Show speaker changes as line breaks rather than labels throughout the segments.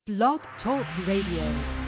Blog Talk Radio.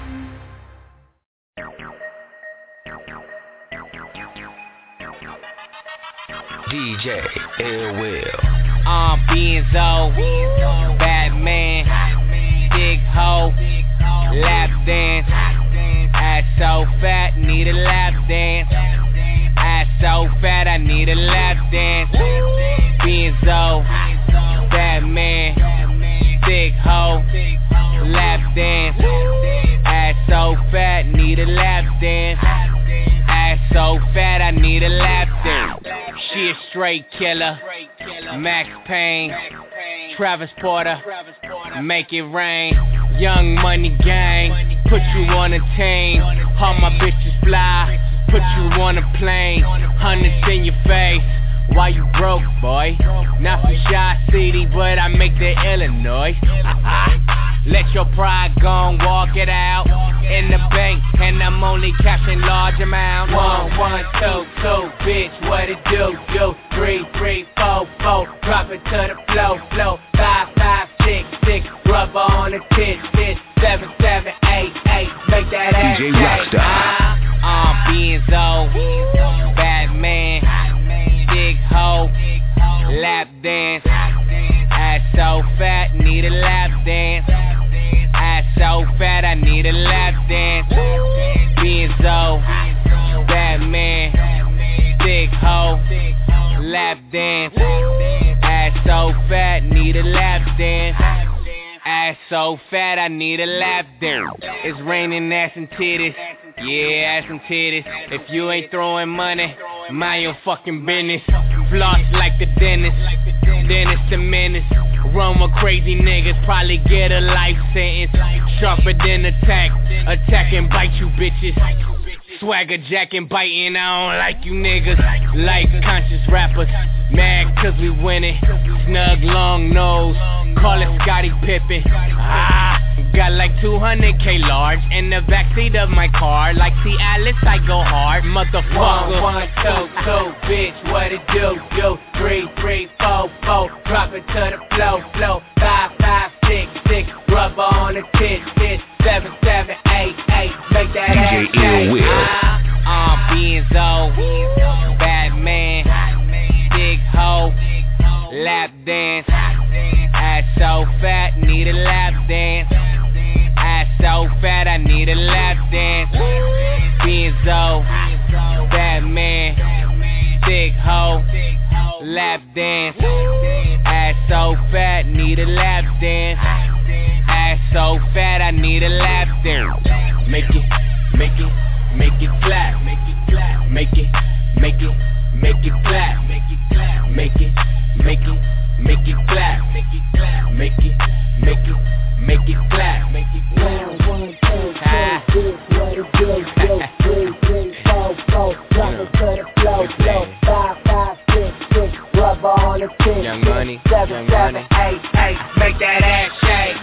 DJ Ill Will.
Benzo, Batman, Big Ho, lap dance. Ass so fat, need a lap dance. Ass so fat, I need a lap dance. Benzo, Batman, Big Ho, lap dance. Ass so fat, need a lap dance. Ass so fat, I need a lap dance. She a straight killer, Max Payne, Travis Porter, make it rain. Young Money Gang, put you on a team. All my bitches fly, put you on a plane. Hundreds in your face, why you broke, boy? Not from Shaw City, but I make the Illinois. Let your pride go and walk it out. In the bank, and I'm only cashing large amounts. 1, 1, 2, 2, bitch, what it do? 3, 3, 4, 4, drop it to the flow. 5, 5, 6, 6, rubber on the tit. 7, 7, 8, 8, make that ass
DJ Rockstar.
Benzo, Batman, Big Ho, lap dance. Ass so fat, need a lap dance. Ass so fat, I need a lap dance. Benzo, Batman, Big Ho, lap dance. Ass so fat, need a lap dance. Ass so fat, I need a lap dance. It's raining ass and titties. Yeah, ass and titties. If you ain't throwing money, mind your fucking business. Floss like the dentist, Dennis the menace. Run with crazy niggas, probably get a life sentence. Sharper than attack and bite you bitches. Swagger jacking, biting, I don't like you niggas. Life conscious rappers, mad cause we winning. Snug long nose, call it Scottie Pippen. Got like 200K large in the backseat of my car. Like Cialis, I go hard, motherfucker. 1, 1, 2, 2, bitch, what it do? 3, 3, 4, 4, drop it to the flow. 5, 5, 6, 6, rubber on the tit. 7, 7, 8, 8, make that ass
DJ Ill Will.
Benzo, Batman, Big Ho, lap dance. Ass so fat, need a lap dance. Ass so fat, I need a lap dance. Benzo, Batman, Big Ho, lap dance. Ass so fat, need a lap dance. Ass so fat, I need a lap dance. Make it clap. Make it clap. Make it clap. Make it clap. Make it clap. Make it clap. Make it clap. Make it clap. 1, 2, 3, what it do? 3, 3, 4, 4, drop it to the flow. 5, 5, 6, 6, rubber on the tit. Young Money, 7, 7, 8, 8, make that ass shake.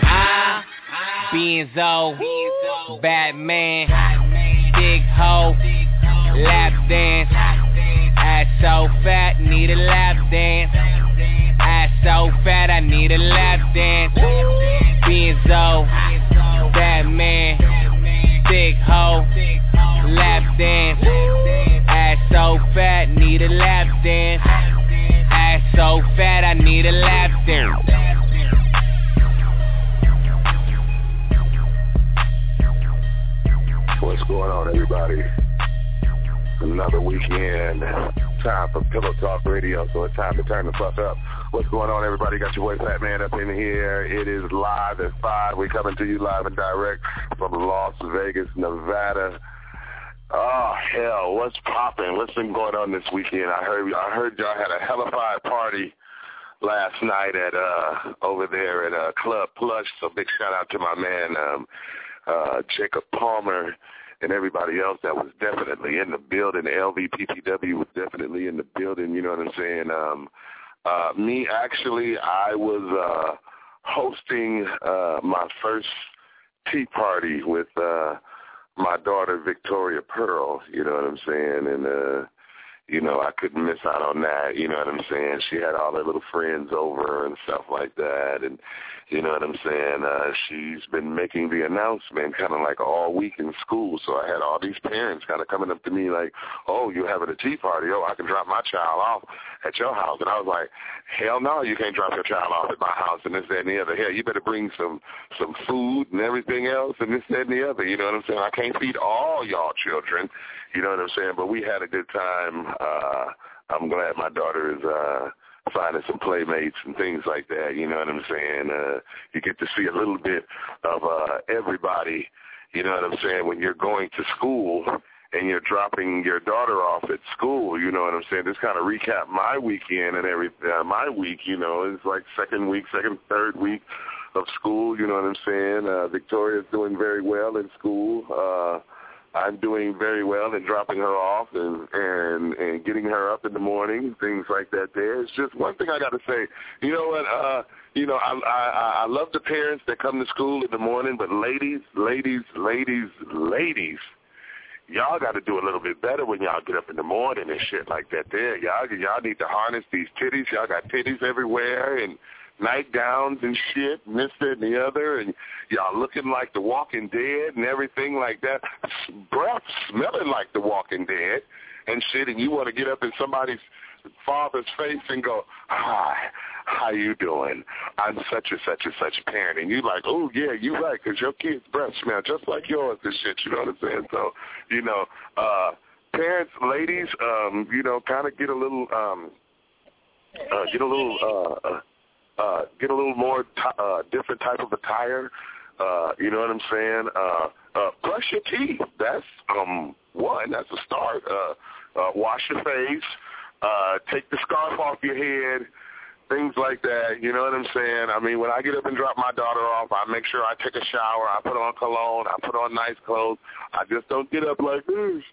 Benzo, Batman, Big Ho, lap dance. Ass so fat, need a lap dance. Ass so fat, I need a lap dance. Benzo, Batman, Big Ho, lap dance. Ass so fat, need a lap dance. Ass so fat, I need a lap dance.
What's going on, everybody? Another weekend. Time for Pillow Talk Radio, so it's time to turn the fuck up. What's going on, everybody? Got your boy Fat Man up in here. It is live at 5. We're coming to you live and direct from Las Vegas, Nevada. Oh, hell, what's popping? What's been going on this weekend? I heard y'all had a hellified party last night at over there at Club Plush, so big shout out to my man Jacob Palmer and everybody else that was definitely in the building. The LVPPW was definitely in the building, you know what I'm saying? Me, actually, I was hosting my first tea party with my daughter, Victoria Pearl, you know what I'm saying? And, you know, I couldn't miss out on that, you know what I'm saying? She had all her little friends over and stuff like that, and you know what I'm saying? She's been making the announcement kind of like all week in school, so I had all these parents kind of coming up to me like, oh, you're having a tea party, oh, I can drop my child off at your house. And I was like, hell no, you can't drop your child off at my house and this, that, and the other. Hell, you better bring some food and everything else and this, that, and the other. You know what I'm saying? I can't feed all y'all children. You know what I'm saying? But we had a good time. I'm glad my daughter is finding some playmates and things like that. You know what I'm saying? You get to see a little bit of everybody. You know what I'm saying? When you're going to school and you're dropping your daughter off at school, you know what I'm saying? Just kind of recap my weekend and my week, you know, it's like third week of school, you know what I'm saying? Victoria's doing very well in school. I'm doing very well in dropping her off and getting her up in the morning, things like that there. It's just one thing I got to say. You know what? I love the parents that come to school in the morning, but ladies, y'all got to do a little bit better when y'all get up in the morning and shit like that there. Y'all need to harness these titties. Y'all got titties everywhere and nightgowns and shit and this, that, and the other, and y'all looking like the Walking Dead and everything like that. Breath smelling like the Walking Dead and shit, and you want to get up in somebody's father's face and go, hi, how you doing? I'm such and such and such a parent. And you like, oh, yeah, you're right, because your kid's breath smell just like yours and shit, you know what I'm saying? So, you know, parents, ladies, you know, kind of get a little more different type of attire. You know what I'm saying? Brush your teeth. That's one. That's a start. Wash your face. Take the scarf off your head. Things like that. You know what I'm saying? I mean, when I get up and drop my daughter off, I make sure I take a shower. I put on cologne. I put on nice clothes. I just don't get up like this.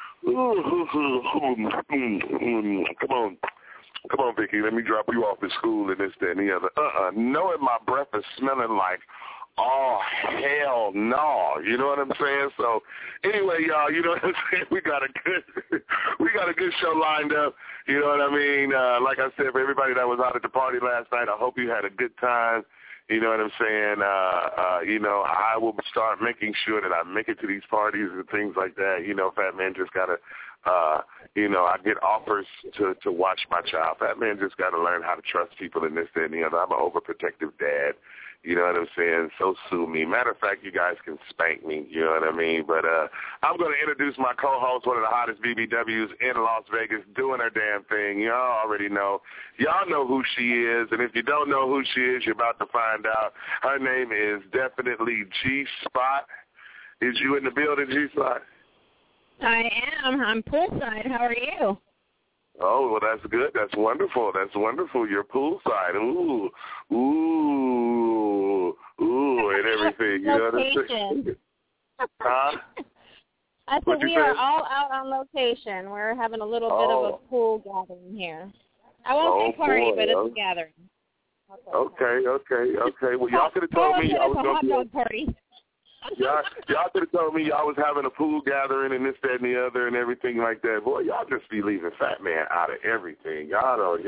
Come on, Vicky, let me drop you off at school and this, that, and the other. Knowing my breath is smelling like, oh, hell no. You know what I'm saying? So, anyway, y'all, you know what I'm saying? We got a good show lined up. You know what I mean? Like I said, for everybody that was out at the party last night, I hope you had a good time. You know what I'm saying? You know, I will start making sure that I make it to these parties and things like that. You know, Fat Man just got to, you know, I get offers to watch my child. Fat Man just got to learn how to trust people and this, that, and the other. I'm an overprotective dad. You know what I'm saying? So sue me. Matter of fact, you guys can spank me. You know what I mean? But I'm going to introduce my co-host, one of the hottest BBWs in Las Vegas, doing her damn thing. Y'all already know. Y'all know who she is. And if you don't know who she is, you're about to find out. Her name is definitely G-Spot. Is you in the building, G-Spot?
I am. I'm poolside. How are you?
Oh, well, that's good. That's wonderful. That's wonderful. You're poolside. Ooh, and everything. You know what I'm saying? Huh?
I said we are all out on location. We're having a little bit of a pool gathering here. I won't say party, but it's a gathering.
Okay. Well, y'all could have told me I was going to
do a party.
Y'all could have told me y'all was having a pool gathering and this, that, and the other and everything like that. Boy, y'all just be leaving Fat Man out of everything. I'm going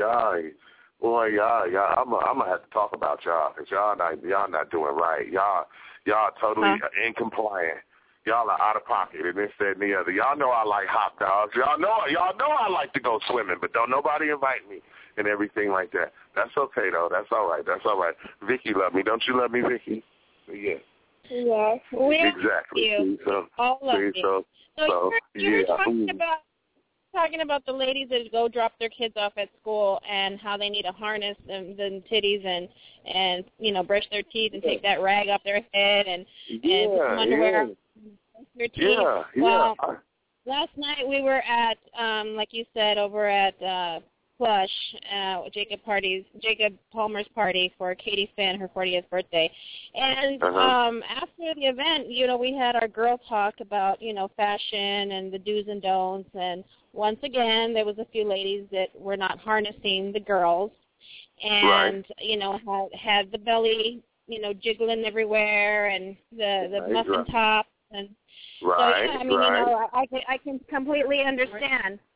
to have to talk about y'all because y'all not doing right. Y'all totally incompliant. Y'all are out of pocket and this, that, and the other. Y'all know I like hot dogs. Y'all know I like to go swimming, but don't nobody invite me and everything like that. That's okay, though. That's all right. Vicky love me. Don't you love me, Vicky? Yeah.
Yes, we
exactly.
You. All of you. So you're talking about the ladies that go drop their kids off at school and how they need to harness the titties and you know, brush their teeth and take that rag off their head and put some underwear on their teeth. Well, last night we were at, like you said, over at Plush, Jacob Palmer's party for Katie Finn, her 40th birthday. And after the event, you know, we had our girl talk about, you know, fashion and the do's and don'ts. And once again, there was a few ladies that were not harnessing the girls and, you know, had the belly, you know, jiggling everywhere and the muffin tops. And so, yeah, I mean, you know, I can completely understand.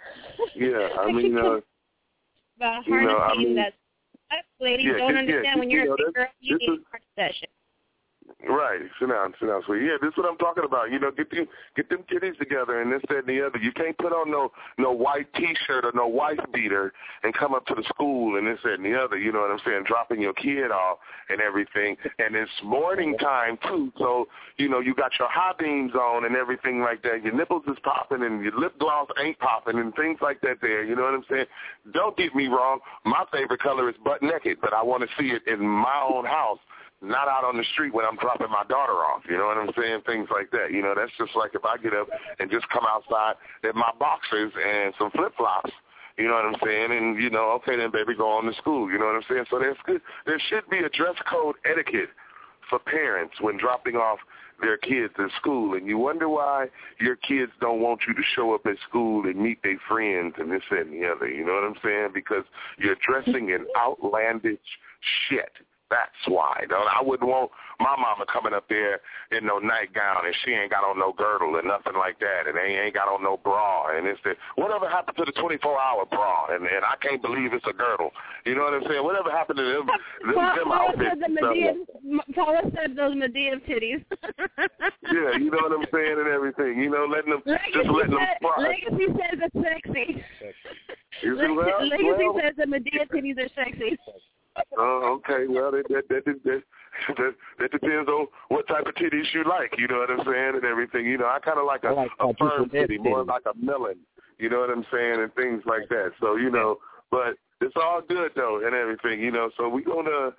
Yeah, I mean,
about harnessing that ladies don't understand when you're a big girl, you need a session.
Right. Sit down, sweetie. Yeah, this is what I'm talking about. You know, get them kitties together and this, that, and the other. You can't put on no white T-shirt or no wife beater and come up to the school and this, that, and the other. You know what I'm saying? Dropping your kid off and everything. And it's morning time, too. So, you know, you got your high beams on and everything like that. Your nipples is popping and your lip gloss ain't popping and things like that there. You know what I'm saying? Don't get me wrong. My favorite color is butt naked, but I want to see it in my own house. Not out on the street when I'm dropping my daughter off, you know what I'm saying? Things like that. You know, that's just like if I get up and just come outside in my boxers and some flip-flops, you know what I'm saying? And, you know, okay, then, baby, go on to school, you know what I'm saying? So there should be a dress code etiquette for parents when dropping off their kids at school. And you wonder why your kids don't want you to show up at school and meet their friends and this, that, and the other, you know what I'm saying? Because you're dressing in outlandish shit. That's why. I wouldn't want my mama coming up there in no nightgown and she ain't got on no girdle and nothing like that, and they ain't got on no bra. And it's whatever happened to the 24-hour bra? And I can't believe it's a girdle. You know what I'm saying? Whatever happened to them outfits?
Paula said those Medea titties.
Yeah, you know what I'm saying, and everything. You know, letting them fly.
Legacy says it's sexy.
Legacy
says the Medea titties are sexy.
Oh, okay. Well, that depends on what type of titties you like. You know what I'm saying, and everything. You know, I kind of like a firm titty, more like a melon. You know what I'm saying, and things like that. So you know, but it's all good though, and everything. You know, so I'm. You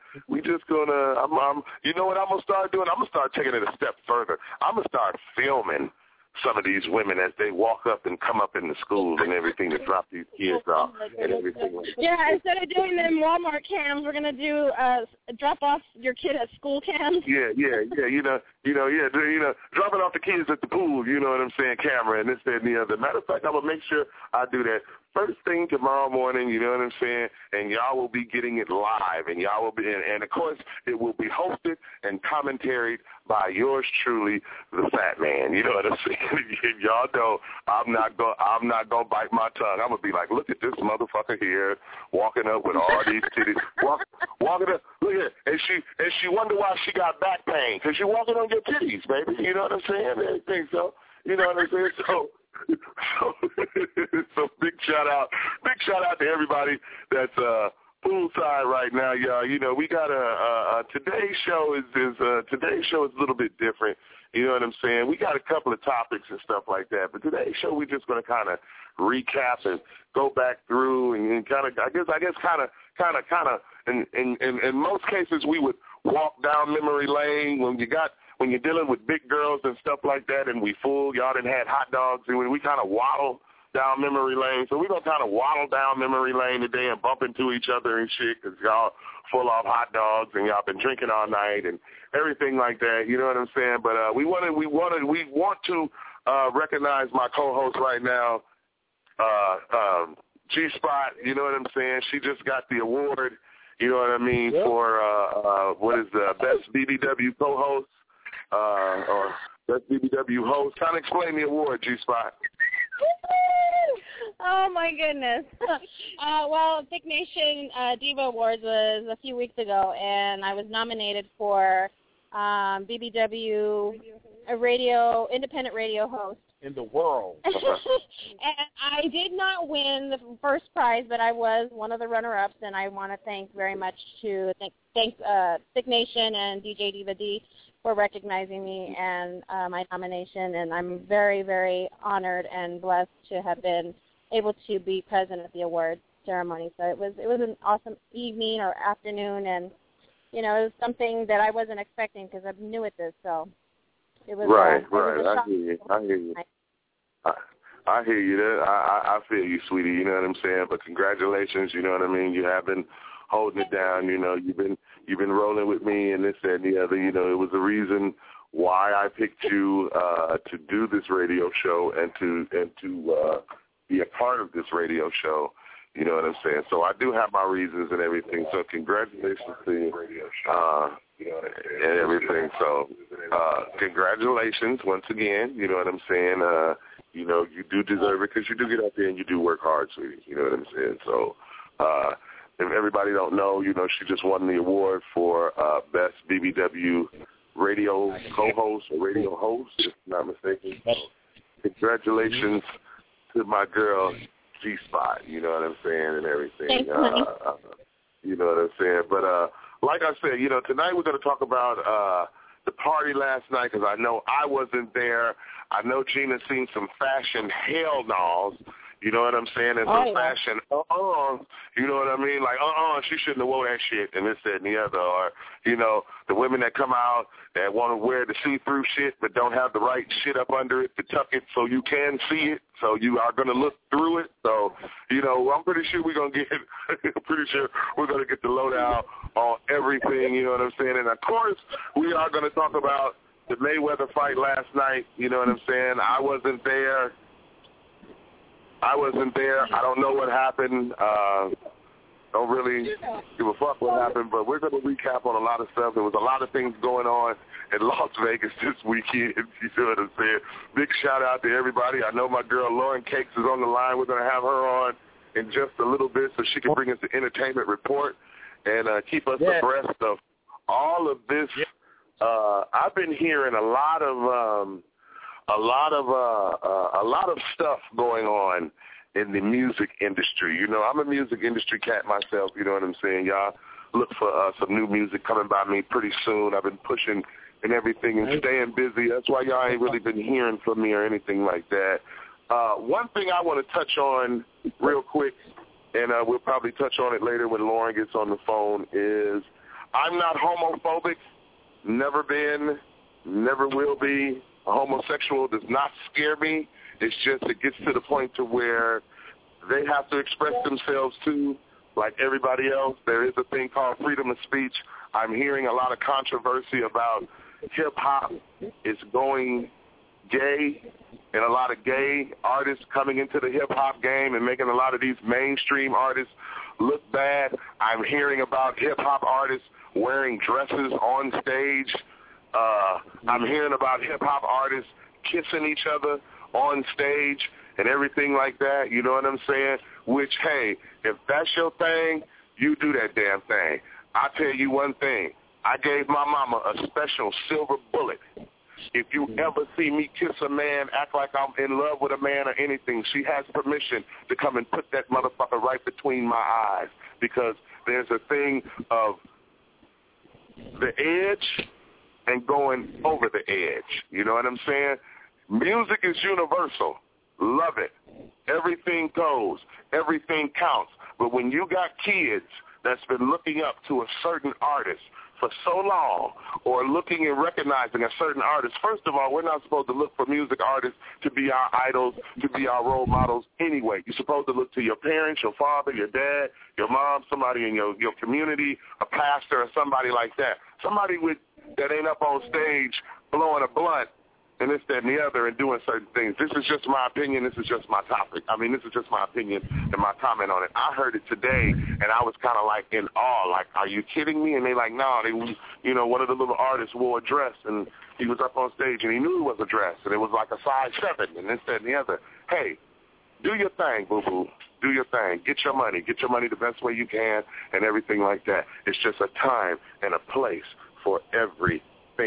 know what I'm gonna start doing? I'm gonna start taking it a step further. I'm gonna start filming some of these women as they walk up and come up in the schools and everything to drop these kids off and everything.
Yeah, instead of doing them Walmart cams, we're gonna do drop off your kid at school cams.
Yeah. You know, dropping off the kids at the pool. You know what I'm saying? Camera and this, that, and the other. Matter of fact, I'm gonna make sure I do that first thing tomorrow morning. You know what I'm saying? And y'all will be getting it live, and y'all will be, and of course, it will be hosted and commentaried by yours truly, the Fat Man. You know what I'm saying? Y'all know I'm not gonna bite my tongue. I'm gonna be like, look at this motherfucker here walking up with all these titties, walking up. Look at it, and she wonder why she got back pain because you're walking on your titties, baby. You know what I'm saying? Everything. So you know what I'm saying? So big shout out to everybody that's poolside right now, y'all. You know, we got today's show is a little bit different. You know what I'm saying? We got a couple of topics and stuff like that, but today's show we're just going to kind of recap and go back through and kind of I guess kind of in most cases we would walk down memory lane when you're dealing with big girls and stuff like that, and we full, y'all done had hot dogs, and we kind of waddle down memory lane. So we're going to kind of waddle down memory lane today and bump into each other and shit because y'all full of hot dogs and y'all been drinking all night and everything like that. You know what I'm saying? But we want to recognize my co-host right now, G-Spot. You know what I'm saying? She just got the award, you know what I mean, for what is the best BBW co-host. Or best BBW host. Kind of explain the award, G-Spot.
Oh, my goodness. Well, Thick Nation Diva Awards was a few weeks ago, and I was nominated for BBW, a independent radio host.
In the world.
And I did not win the first prize, but I was one of the runner-ups, and I want to thank very much to thank Thick Nation and DJ Diva D for recognizing me and my nomination, and I'm very, very honored and blessed to have been able to be present at the award ceremony. So it was an awesome evening or afternoon, and you know, it was something that I wasn't expecting because I'm new at this. So it was
right.
It was
I hear you. I hear you. I feel you, sweetie. You know what I'm saying? But congratulations. You know what I mean? You have been holding it down. You know, you've been rolling with me and this, that, and the other. You know, it was the reason why I picked you to do this radio show and to be a part of this radio show. You know what I'm saying? So I do have my reasons and everything. So congratulations to you. And everything. So congratulations once again. You know what I'm saying? You know, you do deserve it because you do get out there and you do work hard, sweetie. You know what I'm saying? So if everybody don't know, you know, she just won the award for Best BBW radio co-host or radio host, if I'm not mistaken. So congratulations to my girl, G-Spot, you know what I'm saying, and everything.
Thanks,
you know what I'm saying? But like I said, you know, tonight we're going to talk about the party last night because I know I wasn't there. I know Gina seen some fashion hell nolls. You know what I'm saying? And some fashion, you know what I mean? Like, she shouldn't have wore that shit and this, that, and the other. Or, you know, the women that come out that want to wear the see-through shit but don't have the right shit up under it to tuck it so you can see it, so you are going to look through it. So, you know, I'm pretty sure we're going to get the lowdown on everything, you know what I'm saying? And, of course, we are going to talk about the Mayweather fight last night, you know what I'm saying? I wasn't there. I don't know what happened. Don't really give a fuck what happened, but we're going to recap on a lot of stuff. There was a lot of things going on in Las Vegas this weekend. You know what I'm saying? Big shout out to everybody. I know my girl Lauren Cakes is on the line. We're going to have her on in just a little bit so she can bring us the entertainment report and keep us abreast of all of this. I've been hearing a lot of stuff going on in the music industry. You know, I'm a music industry cat myself, you know what I'm saying? Y'all look for some new music coming by me pretty soon. I've been pushing and everything and staying busy. That's why y'all ain't really been hearing from me or anything like that. One thing I want to touch on real quick, and we'll probably touch on it later when Lauren gets on the phone, is I'm not homophobic, never been, never will be. A homosexual does not scare me. It's just it gets to the point to where they have to express themselves too, like everybody else. There is a thing called freedom of speech. I'm hearing a lot of controversy about hip-hop is going gay and a lot of gay artists coming into the hip-hop game and making a lot of these mainstream artists look bad. I'm hearing about hip-hop artists wearing dresses on stage. I'm hearing about hip-hop artists kissing each other on stage and everything like that, you know what I'm saying? Which, hey, if that's your thing, you do that damn thing. I'll tell you one thing. I gave my mama a special silver bullet. If you ever see me kiss a man, act like I'm in love with a man or anything, she has permission to come and put that motherfucker right between my eyes because there's a thing of the edge and going over the edge. You know what I'm saying? Music is universal. Love it. Everything goes. Everything counts. But when you got kids that's been looking up to a certain artist for so long or looking and recognizing a certain artist, first of all, we're not supposed to look for music artists to be our idols, to be our role models anyway. You're supposed to look to your parents, your father, your dad, your mom, somebody in your community, a pastor or somebody like that. Somebody that ain't up on stage blowing a blunt and this, that, and the other and doing certain things. This is just my opinion. This is just my topic. I mean, this is just my opinion and my comment on it. I heard it today, and I was kind of like in awe. Like, are you kidding me? And they like, no, one of the little artists wore a dress, and he was up on stage, and he knew it was a dress, and it was like a size 7 and this, that, and the other. Hey, do your thing, boo-boo. Do your thing. Get your money. Get your money the best way you can and everything like that. It's just a time and a place for everything,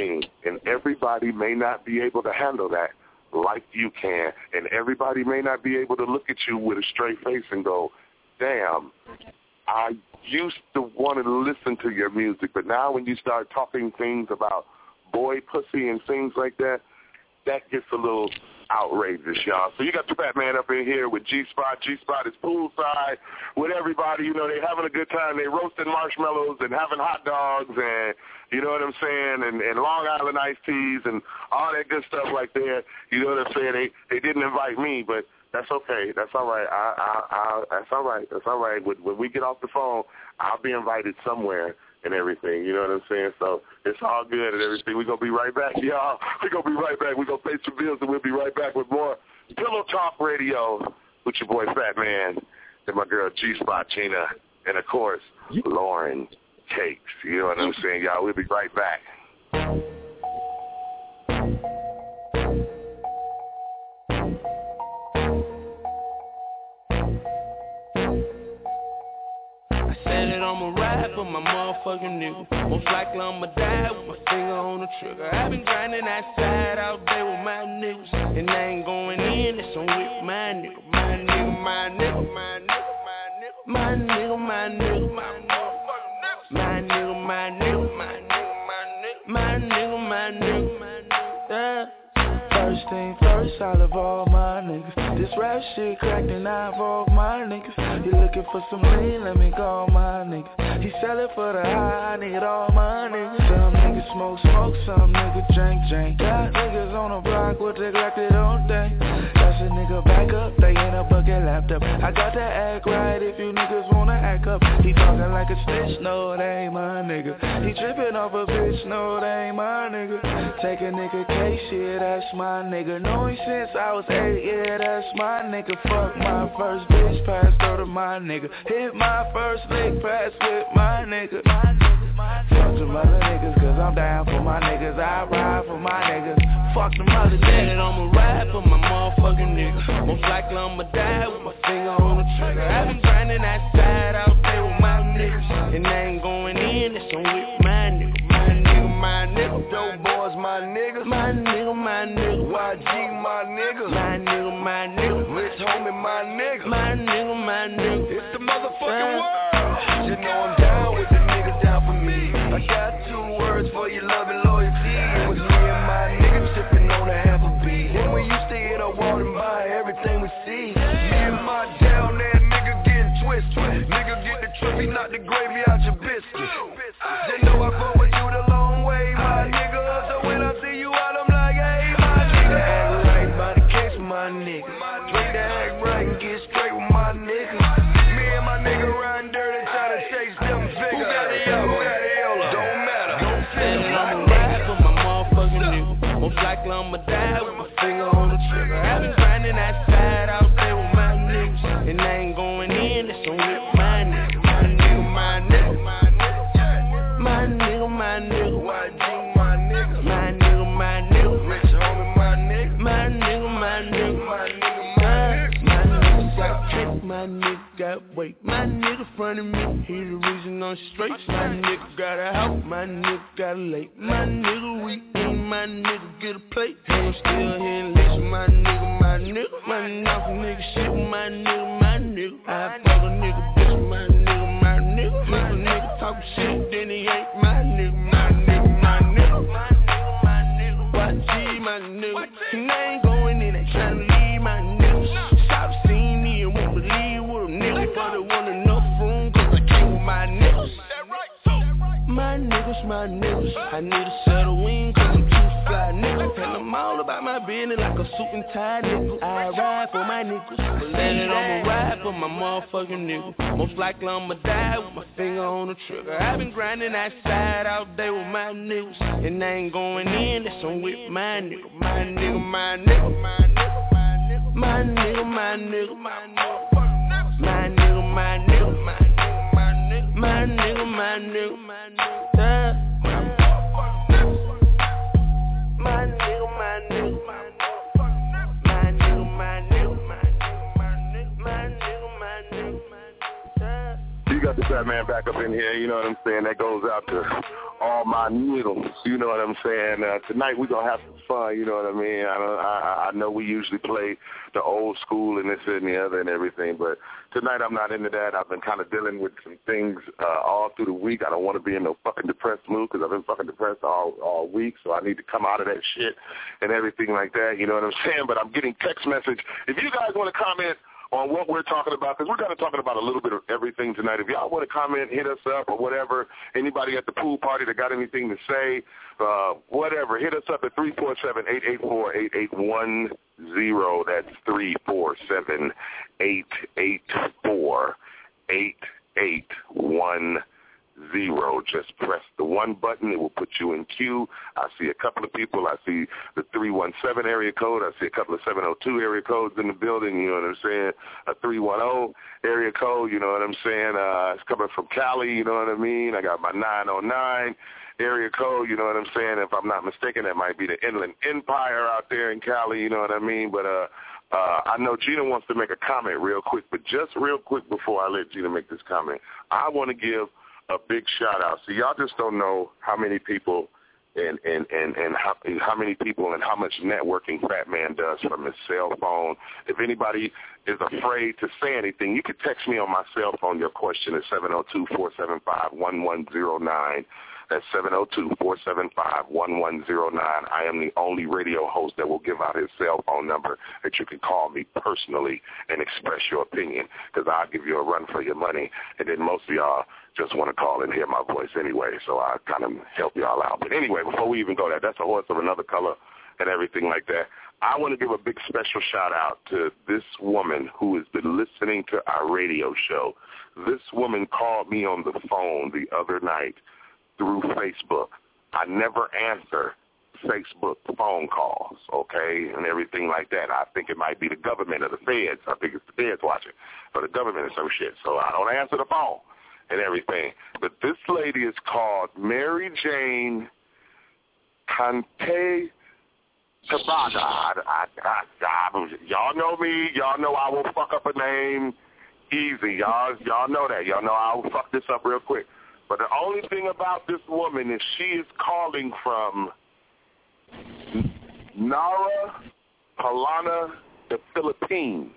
and everybody may not be able to handle that like you can, and everybody may not be able to look at you with a straight face and go, damn, I used to want to listen to your music, but now when you start talking things about boy pussy and things like that, that gets a little outrageous, y'all. So you got the fat man up in here with G-Spot. G-Spot is poolside with everybody. You know, they having a good time. They roasting marshmallows and having hot dogs and, you know what I'm saying, and Long Island iced teas and all that good stuff like that. You know what I'm saying? They didn't invite me, but that's okay. That's all right. That's all right. That's all right. When we get off the phone, I'll be invited somewhere and everything. You know what I'm saying? So it's all good and everything. We're going to be right back, y'all. We're going to be right back. We're going to pay some bills, and we'll be right back with more Pillow Talk Radio with your boy Fat Man and my girl G-Spot Gina and, of course, Lauren Cakes. You know what I'm saying, y'all? We'll be right back.
for my motherfucking nigga. Most likely I'ma die with my finger on the trigger. I've been grinding outside all day with my niggas, and I ain't going in, it's on with my nigga. My nigga, my nigga, my nigga, my nigga, my nigga, my nigga, my nigga, my nigga, my nigga, my nigga, my nigga, yeah. First thing first, I love all my niggas. This rap shit cracked and I involve my niggas. You looking for some lean, let me call my nigga. He sell it for the high, I need all my niggas. Some niggas smoke, some niggas drink. Got niggas on the block with neglected on thing. That's a nigga back up, they in a bucket laptop. I got to act right if you niggas wanna act up. He talking like a snitch, no, that ain't my nigga. He tripping off a bitch, no, that ain't my nigga. Take a nigga case, shit, that's my nigga. Know him since I was 8, yeah, that's my nigga. Fuck my first bitch, passed her to my nigga. Hit my first lick, pass with my nigga. Fuck them other niggas, cause I'm down for my niggas. I ride for my niggas. Fuck them other niggas. I'ma ride for my motherfucking niggas. Most likely I'ma die with my finger on the trigger. I've been grinding outside all day with my niggas, and I ain't going in, it's on with my nigga. My nigga, my nigga. Dope boys, my nigga. My nigga, my nigga. YG, my nigga. My nigga, my nigga. Rich homie, my nigga. My nigga, my nigga. It's the motherfucking world. You know I'm down with the niggas down for me. I got 2 words for your love and loyalty. It was me and my niggas sipping on a half a beat. And we used to hit a wall and buy everything we see. Me and my down there nigga getting twisted. Nigga get the trophy, not the gravy out your biscuit. They know I fuck with you the long way, my nigga. So when I see you out, I'm like, hey, my nigga. Act right by the case with my nigga. Drink to act right and get straight with my nigga. Me and my nigga riding dirty, try to chase them figures. Who got the yellow? Who got the yellow? Don't matter. Don't fit. I'ma ride for my motherfucking nigga. Most likely I'ma die with my finger on the trigger. I've been grinding outside all day with my niggas, and I ain't going in, it's on with my nigga. My nigga, my nigga. My nigga, my nigga. YG, my nigga. My nigga, my nigga. Rich homie, my nigga. My nigga, my nigga. My nigga, my nigga. My nigga got trick, my nigga got weight. My nigga front of me, he the reason I'm straight. My nigga got a house, my nigga got a lake. My nigga weak, my nigga get a plate. I'm still here and listen, my nigga, my nigga. My nigga shit, my nigga, my nigga. I fuck a nigga, bitch, my nigga, my nigga. If a nigga talk shit, then he ain't my nigga, my nigga, my nigga. My nigga, my nigga. YG, my nigga. And I ain't going in, they tryna leave my niggas. Stop seeing me and won't believe what a nigga, but I want enough room, cause I came with my niggas. My niggas, I need a set of wings, cause I'm too fly, nigga. And I'm all about my business like a suit and tie, nigga. I ride for my niggas, but let it, I'ma ride for my motherfucking nigga. Most likely I'ma die with my finger on the trigger. I've been grinding outside all day with my niggas, and I ain't going in, it's on with my nigga. My nigga, my nigga. My nigga, my nigga. My nigga, my nigga. My nigga, my nigga. My nigga, my nigga, my nigga, yeah. My nigga, my nigga, my nigga, my nigga, my nigga, my nigga, yeah.
You got the Batman back up in here, you know what I'm saying? That goes out to all my niggas, you know what I'm saying? Tonight we're going to have some fun, you know what I mean? I know we usually play the old school and this and the other and everything, but tonight I'm not into that. I've been kind of dealing with some things all through the week. I don't want to be in no fucking depressed mood because I've been fucking depressed all week, so I need to come out of that shit and everything like that, you know what I'm saying? But I'm getting text message. If you guys want to comment on what we're talking about, because we're kind of talking about a little bit of everything tonight. If y'all want to comment, hit us up or whatever. Anybody at the pool party that got anything to say, whatever, hit us up at 347-884-8810. That's 347-884-8810. Just press the 1 button. It will put you in queue. I see a couple of people. I see the 317 area code. I see a couple of 702 area codes in the building. You know what I'm saying? A 310 area code. You know what I'm saying? It's coming from Cali. You know what I mean? I got my 909 area code. You know what I'm saying? If I'm not mistaken, that might be the Inland Empire out there in Cali. You know what I mean? But I know Gina wants to make a comment real quick. But just real quick before I let Gina make this comment, I want to give a big shout out. See, y'all just don't know how many people and how many people and how much networking Fat Man does from his cell phone. If anybody is afraid to say anything, you can text me on my cell phone. Your question is 702-475-1109. That's 702-475-1109. I am the only radio host that will give out his cell phone number that you can call me personally and express your opinion, because I'll give you a run for your money. And then most of y'all just want to call and hear my voice anyway, so I kind of help y'all out. But anyway, before we even go there, that's a horse of another color and everything like that. I want to give a big special shout-out to this woman who has been listening to our radio show. This woman called me on the phone the other night through Facebook. I never answer Facebook phone calls, okay, and everything like that. I think it might be the government or the feds. I think it's the feds watching, or the government or some shit. So I don't answer the phone and everything. But this lady is called Mary Jane Kante Tabata. Y'all know me. Y'all know I will fuck up a name easy. Y'all know that. Y'all know I will fuck this up real quick. But the only thing about this woman is she is calling from Nara Palana, the Philippines.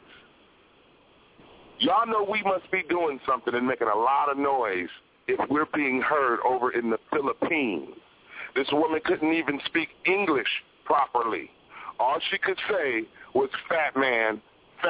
Y'all know we must be doing something and making a lot of noise if we're being heard over in the Philippines. This woman couldn't even speak English properly. All she could say was fat man,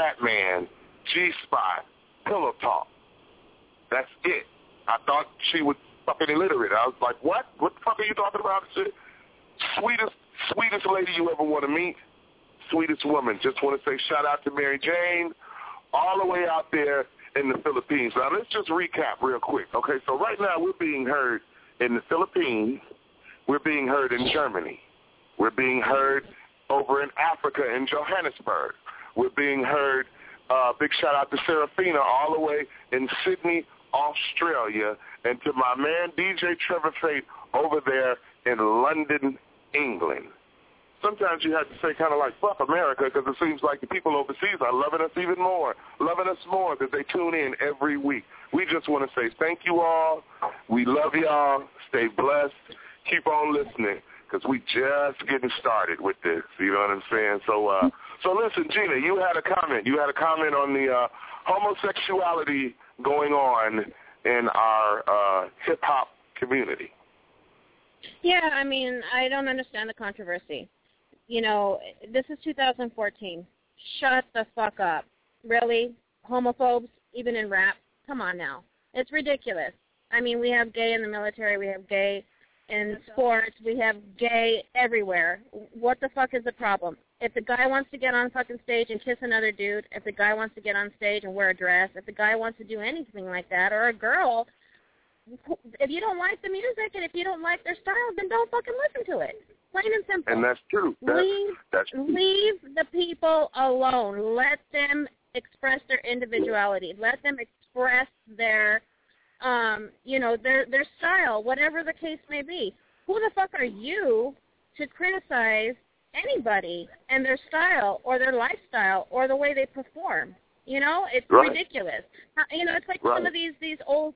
G-spot, pillow talk. That's it. I thought she was fucking illiterate. I was like, what? What the fuck are you talking about? Shit? Sweetest lady you ever want to meet. Sweetest woman. Just want to say shout out to Mary Jane all the way out there in the Philippines. Now, let's just recap real quick. Okay, so right now we're being heard in the Philippines. We're being heard in Germany. We're being heard over in Africa in Johannesburg. We're being heard, big shout out to Serafina, all the way in Sydney, Australia, and to my man DJ Trevor Fate over there in London, England. Sometimes you have to say kind of like, fuck America, because it seems like the people overseas are loving us even more, loving us more because they tune in every week. We just want to say thank you all. We love y'all. Stay blessed. Keep on listening, because we just getting started with this. You know what I'm saying? So listen, Gina, you had a comment. You had a comment on the homosexuality going on in our hip-hop community.
Yeah, I mean, I don't understand the controversy. You know, this is 2014. Shut the fuck up. Really? Homophobes, even in rap? Come on now. It's ridiculous. I mean, we have gay in the military. We have gay in sports. We have gay everywhere. What the fuck is the problem? If the guy wants to get on fucking stage and kiss another dude, if the guy wants to get on stage and wear a dress, if the guy wants to do anything like that, or a girl, if you don't like the music and if you don't like their style, then don't fucking listen to it. Plain and simple.
And that's true.
Leave the people alone. Let them express their individuality. Let them express their, their style, whatever the case may be. Who the fuck are you to criticize anybody and their style or their lifestyle or the way they perform? You know, it's ridiculous. You know, it's like some of these old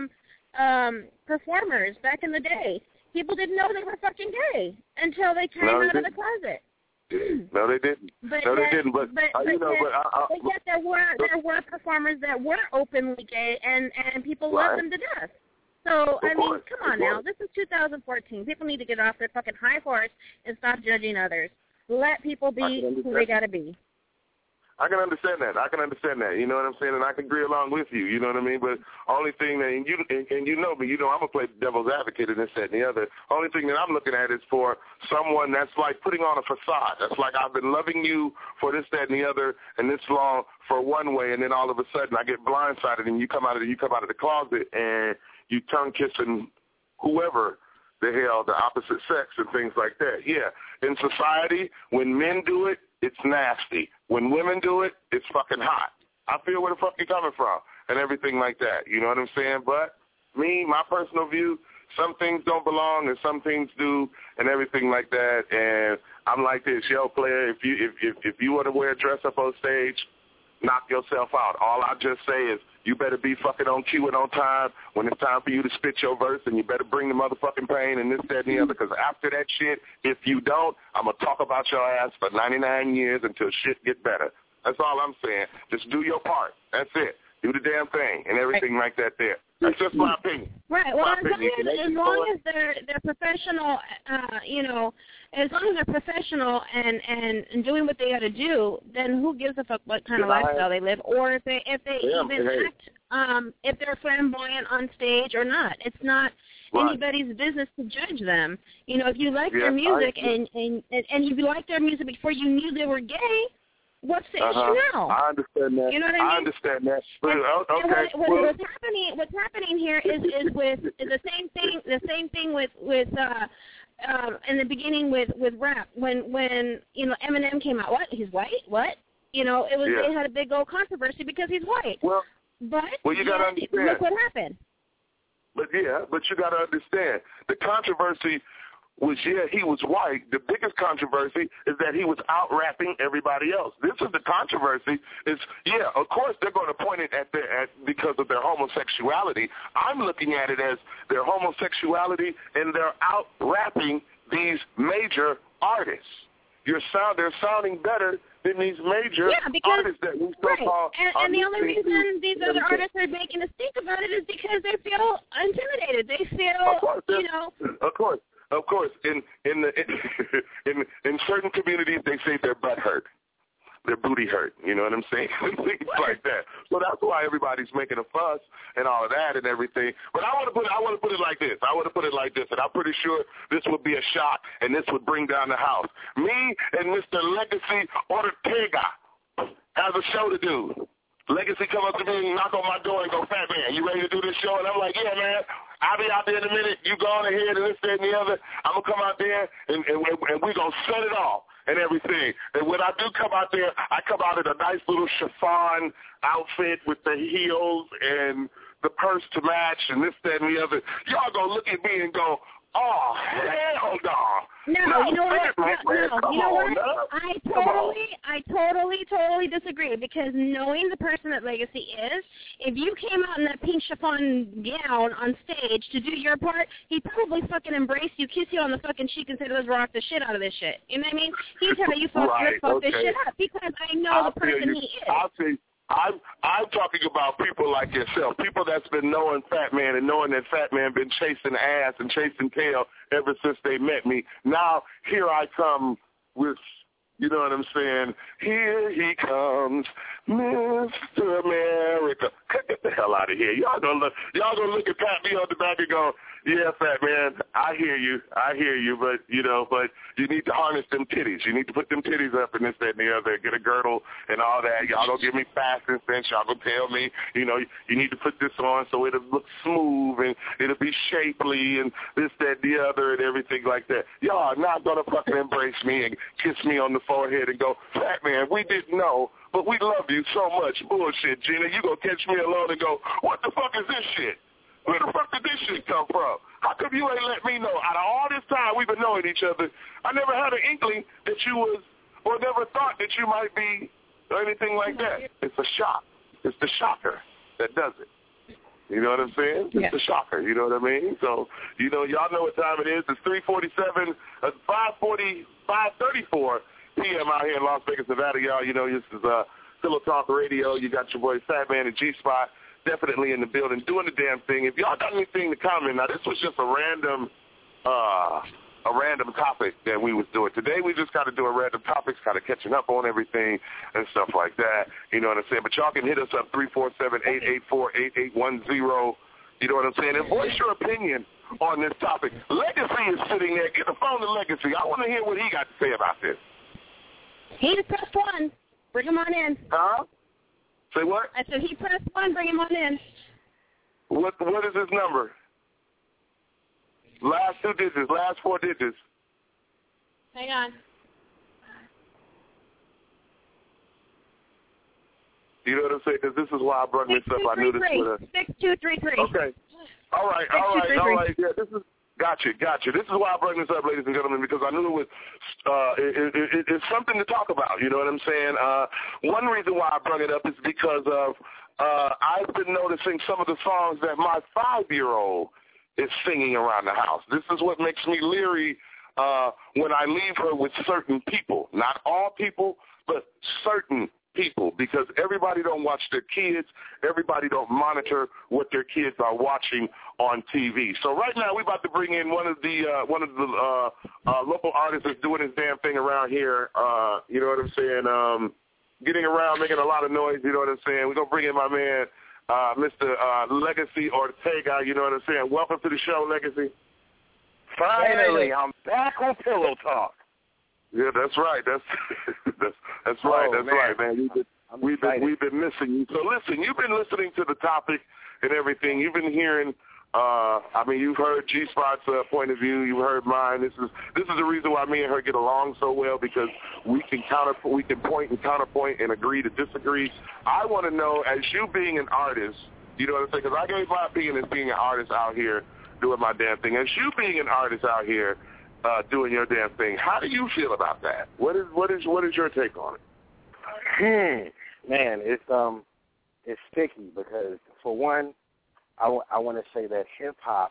performers back in the day. People didn't know they were fucking gay until they came out of the closet.
No, they didn't. But
yet there were performers that were openly gay, and people loved them to death. So, I mean, come on now. This is 2014. People need to get off their fucking high horse and stop judging others. Let people be who they got to be.
I can understand that. You know what I'm saying? And I can agree along with you. You know what I mean? But only thing that, and you know me, you know I'm going to play devil's advocate in this, that, and the other. Only thing that I'm looking at is for someone that's like putting on a facade. That's like I've been loving you for this, that, and the other, and this long for one way, and then all of a sudden I get blindsided, and you come out of the closet, and you tongue kissing whoever the hell, the opposite sex and things like that. Yeah, in society, when men do it, it's nasty. When women do it, it's fucking hot. I feel where the fuck you're coming from and everything like that. You know what I'm saying? But me, my personal view, some things don't belong and some things do and everything like that. And I'm like this, yo, player, if you want to wear a dress up on stage, knock yourself out. All I just say is You better be fucking on cue and on time when it's time for you to spit your verse, and you better bring the motherfucking pain and this, that, and the other, because after that shit, if you don't, I'm going to talk about your ass for 99 years until shit get better. That's all I'm saying. Just do your part. That's it. Do the damn thing and everything like that there. That's just my opinion.
Right. Well, as long as they're professional, as long as they're professional and doing what they got to do, then who gives a fuck what kind of lifestyle they live, or if they even act, if they're flamboyant on stage or not. It's not anybody's business to judge them. If you like their music and you liked their music before you knew they were gay, what's the issue now?
I understand that.
You know what I mean?
I understand that.
What's happening here is the same thing with in the beginning with rap when Eminem came out. What? He's white? What? They had a big old controversy because he's white.
Well, you gotta understand.
Look what happened.
But you gotta understand the controversy was, he was white. The biggest controversy is that he was out-rapping everybody else. This is the controversy. Of course they're going to point it at because of their homosexuality. I'm looking at it as their homosexuality and they're out-rapping these major artists. They're sounding better than these major artists that we so-called
and the only reason these other artists are making a stink about it is because they feel intimidated. They feel,
Of course, in certain communities, they say their butt hurt, their booty hurt. You know what I'm saying? Things like that. So that's why everybody's making a fuss and all of that and everything. But I want to put it like this. And I'm pretty sure this would be a shock, and this would bring down the house. Me and Mr. Legacy Ortega has a show to do. Legacy come up to me and knock on my door and go, "Fat man, you ready to do this show?" And I'm like, "Yeah, man. I'll be out there in a minute. You go on ahead and this, that, and the other. I'm going to come out there, and we're going to set it off and everything." And when I do come out there, I come out in a nice little chiffon outfit with the heels and the purse to match and this, that, and the other. Y'all going to look at me and go, "Oh, hell no."
No, you know what? I totally disagree, because knowing the person that Legacy is, if you came out in that pink chiffon gown on stage to do your part, he'd probably fucking embrace you, kiss you on the fucking cheek, and say, "Let's rock the shit out of this shit." You know what I mean? He'd tell you, fuck this shit up, because I know the person he is.
I'm talking about people like yourself, people that's been knowing Fat Man and knowing that Fat Man been chasing ass and chasing tail ever since they met me. Now, here I come with, you know what I'm saying, here he comes, Mr. America. Get the hell out of here. Y'all gonna look at Pat me on the back and go, "Yeah, Fat Man, I hear you, but you need to harness them titties. You need to put them titties up and this, that, and the other, get a girdle and all that. Y'all gonna give me fasting sense. Y'all gonna tell me, you need to put this on so it'll look smooth and it'll be shapely and this, that, the other and everything like that. Y'all are not gonna fucking embrace me and kiss me on the forehead and go, "Fat Man, we didn't know, but we love you so much." Bullshit, Gina. You gonna catch me alone and go, "What the fuck is this shit? Where the fuck did this shit come from? How come you ain't let me know? Out of all this time we've been knowing each other, I never had an inkling that you was, or never thought that you might be, or anything like that." It's a shock. It's the shocker that does it. You know what I'm saying? It's the shocker. You know what I mean? So, y'all know what time it is. It's 5:34 p.m. out here in Las Vegas, Nevada. Y'all, this is Pillow Talk Radio. You got your boy Fat Man and G-Spot definitely in the building doing the damn thing. If y'all got anything to comment, now this was just a random topic that we was doing. Today we just got to do a random topics, kind of catching up on everything and stuff like that. You know what I'm saying? But y'all can hit us up 347-884-8810. You know what I'm saying? And voice your opinion on this topic. Legacy is sitting there. Get the phone to Legacy. I want to hear what he got to say about this.
He just pressed 1. Bring him on in.
Huh? Say what?
I said he pressed 1. Bring him on in.
What is his number? Last 2 digits. Last 4 digits.
Hang on.
You know what I'm saying? Because this is why I brought this up. I knew this would have.
6233.
Okay. All right. Yeah, Gotcha. This is why I bring this up, ladies and gentlemen, because I knew it was it's something to talk about. You know what I'm saying? One reason why I brought it up is because of I've been noticing some of the songs that my 5-year-old is singing around the house. This is what makes me leery when I leave her with certain people. Not all people, but certain people, because everybody don't watch their kids. Everybody don't monitor what their kids are watching on TV. So right now we're about to bring in one of the local artists that's doing his damn thing around here. You know what I'm saying? Getting around, making a lot of noise. You know what I'm saying? We're gonna bring in my man, Mr. Legacy Ortega. You know what I'm saying? Welcome to the show, Legacy.
Finally, I'm back on Pillow Talk.
Yeah, that's right. That's right. That's right, man. We've been missing you. So listen, you've been listening to the topic and everything. You've been hearing. You've heard G Spot's point of view. You've heard mine. This is the reason why me and her get along so well, because we can point and counterpoint and agree to disagree. I want to know, as you being an artist, you know what I'm saying? Because I gave my opinion as being an artist out here doing my damn thing. As you being an artist out here doing your damn thing, how do you feel about that? What is your take on
it? Man, it's sticky because, for one, I want to say that hip hop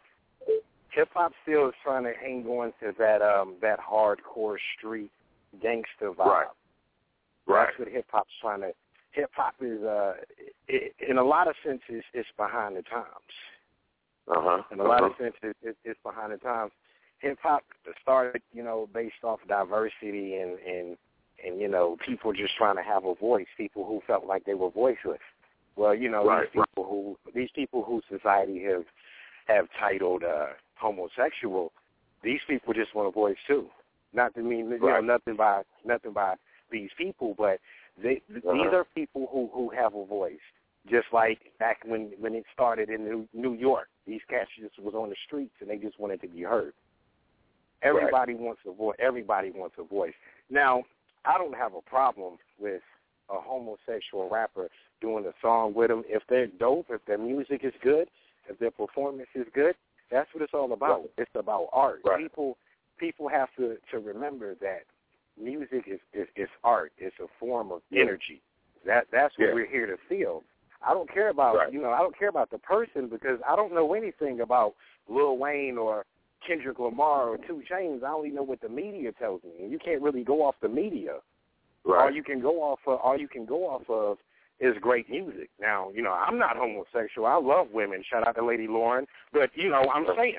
still is trying to hang on to that hardcore street gangster vibe.
Right.
That's what hip hop's trying to. Hip hop is in a lot of senses it's behind the times. In a lot of senses it's behind the times. Hip hop started, based off diversity and people just trying to have a voice. People who felt like they were voiceless. Well, these people who society have titled homosexual, these people just want a voice too. Not to mean nothing by these people, but these are people who have a voice. Just like back when it started in New York, these cats just was on the streets and they just wanted to be heard. Everybody wants a voice. Everybody wants a voice. Now, I don't have a problem with a homosexual rapper doing a song with them. If they're dope, if their music is good, if their performance is good, that's what it's all about. It's about art. People have to remember that music is art. It's a form of energy. That's what we're here to feel. I don't care about I don't care about the person, because I don't know anything about Lil Wayne or Kendrick Lamar or 2 Chainz. I only know what the media tells me, and you can't really go off the media. All you can go off of is great music. Now, I'm not homosexual. I love women. Shout out to Lady Lauren. But I'm saying,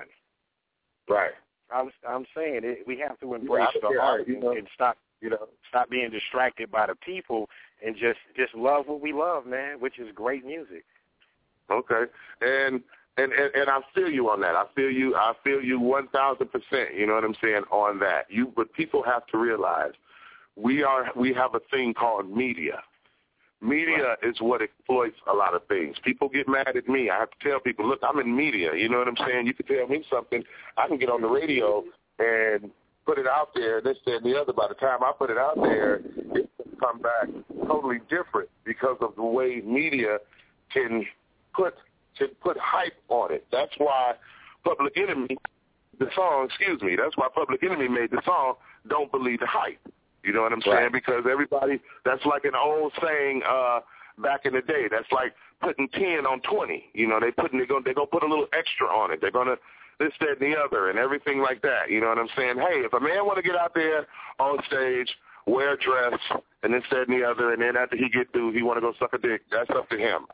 I'm saying we have to embrace the art and stop being distracted by the people and just love what we love, man, which is great music.
Okay, and I feel you on that. I feel you 1,000%. You know what I'm saying on that. But people have to realize we have a thing called media. Media is what exploits a lot of things. People get mad at me. I have to tell people, look, I'm in media. You know what I'm saying? You can tell me something. I can get on the radio and put it out there, this, that, and the other. By the time I put it out there, it can come back totally different because of the way media can put hype on it. That's why Public Enemy, that's why Public Enemy made the song, Don't Believe the Hype. You know what I'm saying? Because everybody, that's like an old saying back in the day. That's like putting 10 on 20. They're gonna put a little extra on it. They're gonna this, that, and the other, and everything like that. You know what I'm saying? Hey, if a man want to get out there on stage, wear a dress, and this, that, and the other, and then after he get through, he want to go suck a dick, that's up to him.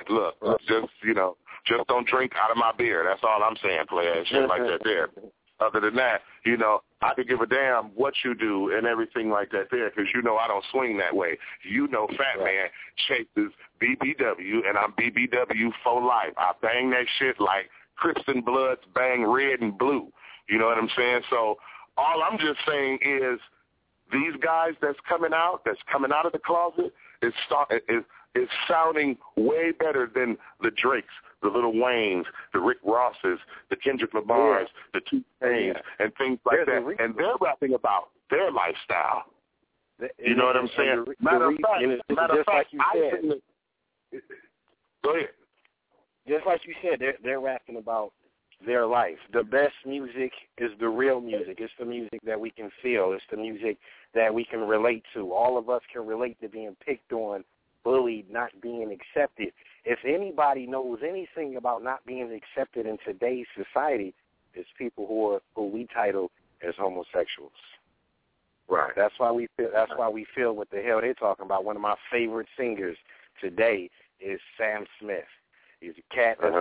Just don't drink out of my beer. That's all I'm saying, player. Shit like that there. Other than that, I could give a damn what you do and everything like that there, because I don't swing that way. Fat Man chases BBW, and I'm BBW for life. I bang that shit like Crips and Bloods bang red and blue. You know what I'm saying? So all I'm just saying is these guys that's coming out of the closet is sounding way better than the Drakes, the Lil Waynes, the Rick Rosses, the Kendrick Lamars, the 2 Chainz, and things like that. And they're rapping about their lifestyle. You know what I'm saying? Matter of fact,
go ahead. Just like you said, they're rapping about their life. The best music is the real music. It's the music that we can feel. It's the music that we can relate to. All of us can relate to being picked on, bullied, not being accepted. If anybody knows anything about not being accepted in today's society, it's people who we title as homosexuals.
Right.
That's why we feel what the hell they're talking about. One of my favorite singers today is Sam Smith. He's a cat that's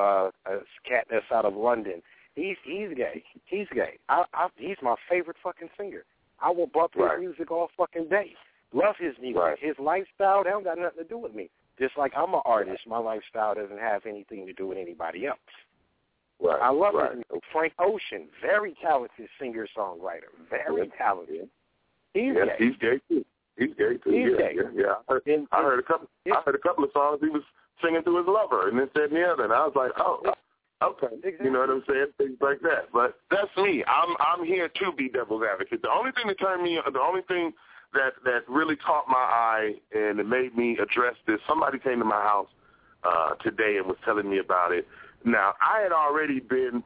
out of London. He's gay. He's gay. He's my favorite fucking singer. I will bump his music all fucking day. Love his music.
Right.
His lifestyle, that don't got nothing to do with me. Just like I'm an artist, my lifestyle doesn't have anything to do with anybody else.
Right.
I love his music. Frank Ocean, very talented singer-songwriter. Very talented. He's gay.
He's gay too. He's gay. Yeah. I heard a couple of songs he was singing to his lover and this, that, and the other, and I was like, oh, okay. Exactly. You know what I'm saying? Things like that. But that's me. I'm here to be devil's advocate. The only thing that really caught my eye and it made me address this, somebody came to my house today and was telling me about it. Now, I had already been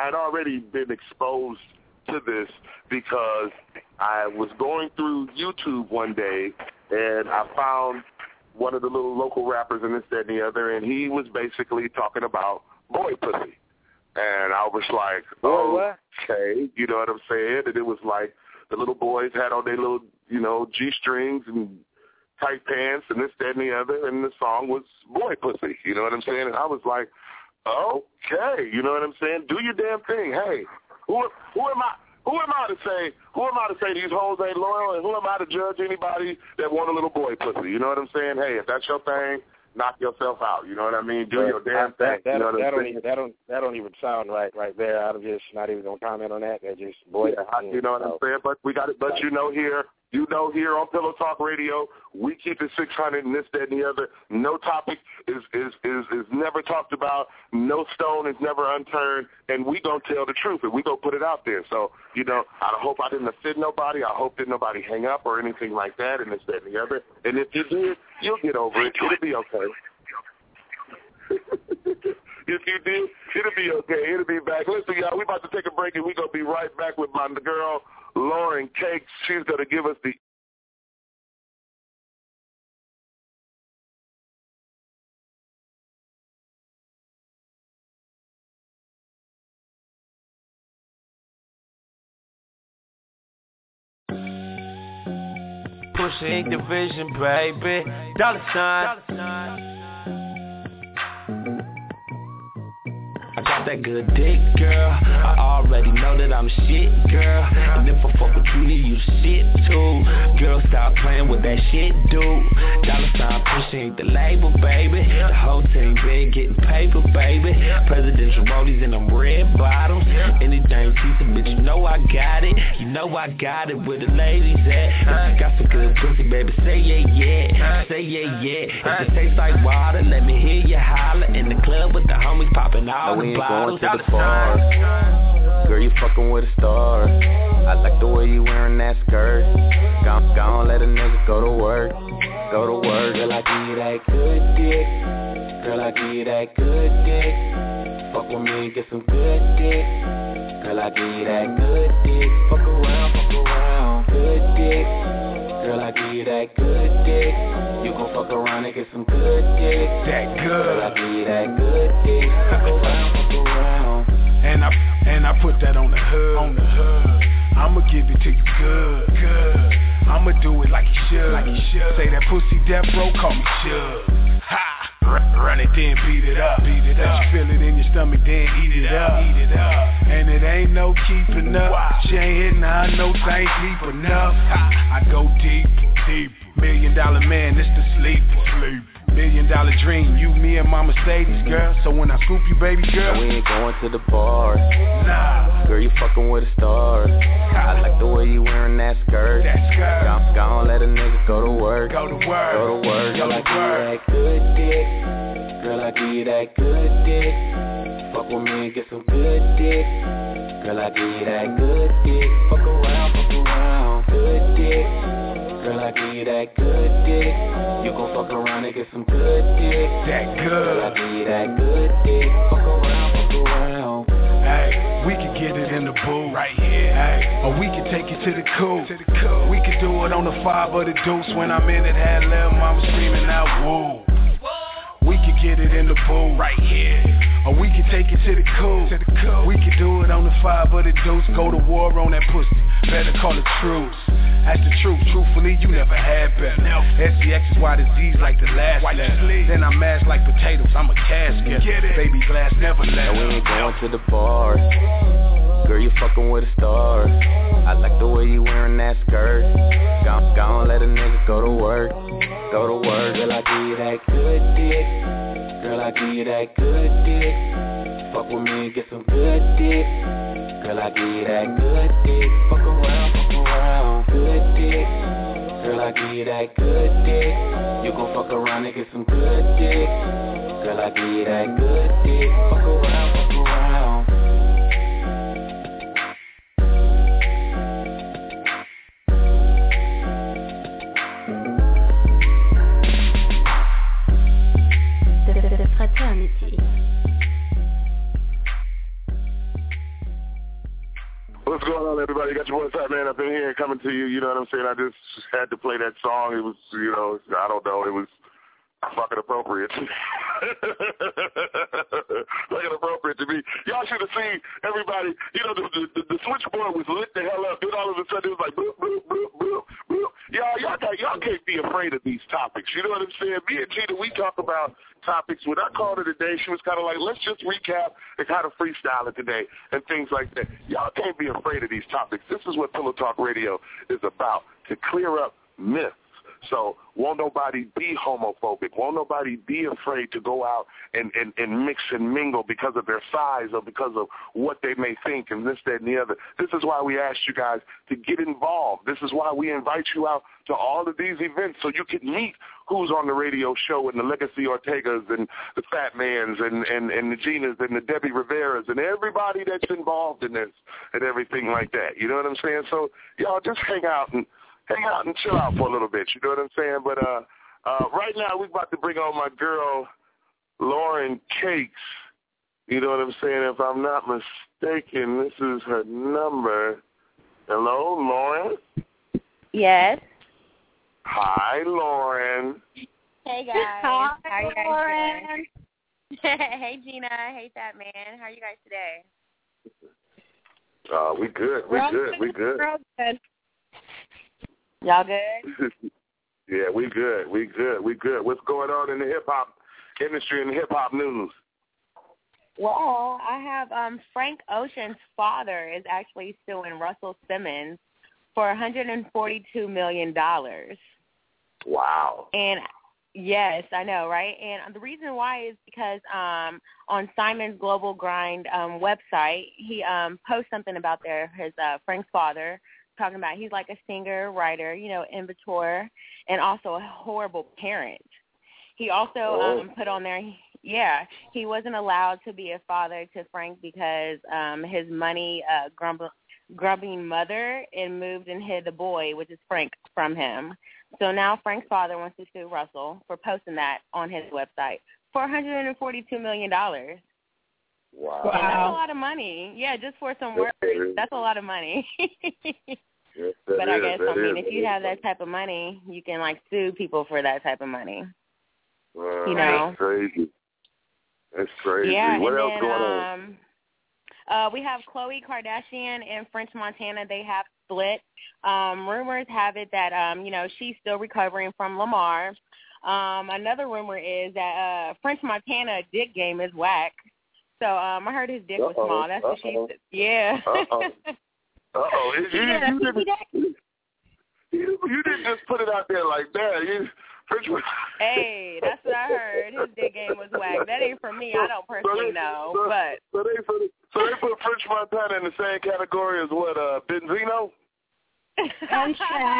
exposed to this because I was going through YouTube one day and I found one of the little local rappers and this, that, and the other, and he was basically talking about boy pussy. And I was like, okay, you know what I'm saying? And it was like the little boys had on their little, G-strings and tight pants and this, that, and the other, and the song was boy pussy, you know what I'm saying? And I was like, okay, you know what I'm saying? Do your damn thing. Hey, who am I to say these hoes ain't loyal, and who am I to judge anybody that want a little boy pussy? You know what I'm saying? Hey, if that's your thing, knock yourself out. You know what I mean? Do your damn thing. That don't even sound right there. I'm just not even gonna comment on that. That just you know what I'm saying? But we got it. But here on Pillow Talk Radio, we keep it 600 and this, that, and the other. No topic is never talked about. No stone is never unturned, and we gonna tell the truth and we gonna put it out there. So I hope I didn't offend nobody. I hope that nobody hang up or anything like that, and this, that, and the other. And if you did, you'll get over it. It'll be okay. If you did, it'll be okay. It'll be back. Listen, y'all, we about to take a break, and we're going to be right back with my girl, Lauren Cakes. She's going to give us the
Pushing division, baby. Dollar sign. I got that good dick, girl. I already know that I'm shit, girl. And if I fuck with you, then you shit too. Girl, stop playing with that shit, dude. Dollar sign pushing the label, baby. The whole team big, getting paper, baby. Presidential rollies and them red bottoms. Anything pizza, bitch, you know I got it. You know I got it where the ladies at. If you got some good pussy, baby, say yeah. Say yeah. If it tastes like water, let me hear you holler. In the club with the homies popping all the bottles.
Going to the bars. Girl, you fucking with a star. I like the way you wearing that skirt. Gone let a nigga go to work. Girl, I give you that good dick. Girl, I give you that good dick. Fuck with me and get some good dick. Girl, I give you that good dick. Fuck around, good dick. Girl, I give you that good dick. You gon' fuck around and get some good dick.
That good.
Girl, I give you that good dick. Fuck around.
And I put that on the hood. I'ma give it to you good. I'ma do it like you should. Say that pussy death row, call me Suge. Ha! Run it, then beat it up. Let you feel it in your stomach, then eat it up. And it ain't no keeping up. She ain't hitting her notes, I ain't deep enough. I go deeper. $1 million man, it's the sleeper. $1 million dream, you, me, and my Mercedes, girl. So when I scoop you, baby girl,
no, we ain't going to the bars.
Nah.
Girl, you fucking with a star. I like the way you wearing that skirt. Gone let a nigga go to work. Girl, I give you that good dick. Girl, I give you that good dick. Fuck with me and get some good dick. Girl, I give you that good dick. Fuck around, good dick. Girl, I give you that good dick. You gon' fuck around and get some good dick.
That good.
Girl, I give you that good dick. Fuck around.
Ay, we can get it in the booth right here. Ay, or we can take it to the coop. We can do it on the 5 or the deuce. When I'm in it, had lil' mama screaming out, woo. We can get it in the booth right here. Or we can take it to the coop. We can do it on the 5 or the deuce. Go to war on that pussy. Better call it truce. That's the truth. Truthfully, you never had better. SCX is why disease like the last letter. Then I'm mashed like potatoes. I'm a casket. Baby glass never let.
And we ain't going to the bars. Girl, you fucking with a star. I like the way you wearing that skirt. Gone let a nigga go to work. Go to work. Girl, I give you that good dick. Girl, I give you that good dick. Fuck with me and get some good dick. Girl, I give you that good dick. Fuck around, good dick. Girl, I give you that good dick. You gon' fuck around and get some good dick. Girl, I give you that good dick. Fuck around.
The Fraternity.
What's going on, everybody? You got your boy Fat Man up in here coming to you. You know what I'm saying? I just had to play that song. It was, you know, I don't know. It was fucking appropriate. Fucking appropriate to me. Y'all should have seen everybody. You know, the switchboard was lit the hell up. Then all of a sudden it was like, boop, boop, boop, boop, boop. Y'all can't be afraid of these topics. You know what I'm saying? Me and Gina, we talk about topics. When I called her today, she was kind of like, let's just recap and kind of freestyle it today and things like that. Y'all can't be afraid of these topics. This is what Pillow Talk Radio is about, to clear up myths. So won't nobody be homophobic. Won't nobody be afraid to go out and mix and mingle because of their size or because of what they may think and this, that, and the other. This is why we asked you guys to get involved. This is why we invite you out to all of these events so you can meet who's on the radio show and the Legacy Ortegas and the Fat Mans and the Ginas and the Debbie Riveras and everybody that's involved in this and everything like that. You know what I'm saying? So y'all just hang out and chill out for a little bit, you know what I'm saying? But right now we're about to bring on my girl, Lauren Cakes. You know what I'm saying? If I'm not mistaken, this is her number. Hello, Lauren?
Yes.
Hi, Lauren.
Hey, guys.
Hi,
how are you guys
Lauren.
doing? Hey, Gina. Hey, Fat Man. How are you guys today?
We good. We good.
Y'all good?
Yeah, we good. What's going on in the hip-hop industry and the hip-hop news?
Well, I have Frank Ocean's father is actually suing Russell Simmons for $142 million.
Wow.
And yes, I know, right? And the reason why is because on Simon's Global Grind website, he posts something about his Frank's father, talking about he's like a singer, writer, you know, inventor, and also a horrible parent. He also put on there, he wasn't allowed to be a father to Frank because his money grubbing mother and moved and hid the boy, which is Frank, from him. So now Frank's father wants to sue Russell for posting that on his website for $142 million.
Wow.
And that's a lot of money. Yeah, just for some words. That's a lot of money.
Yes,
but I guess, if you have that type of money, you can, like, sue people for that type of money. You know?
That's crazy. That's crazy.
Yeah,
what
and
else
then,
going on?
We have Khloe Kardashian and French Montana. They have split. Rumors have it that, she's still recovering from Lamar. Another rumor is that French Montana dick game is whack. So I heard his dick was small. That's what she said. Yeah.
You didn't just put it out there like that.
Hey, that's what I heard. His dick game was whack. That ain't for me. I don't personally know.
So they put French Montana in the same category as what, Benzino?
And Shaq.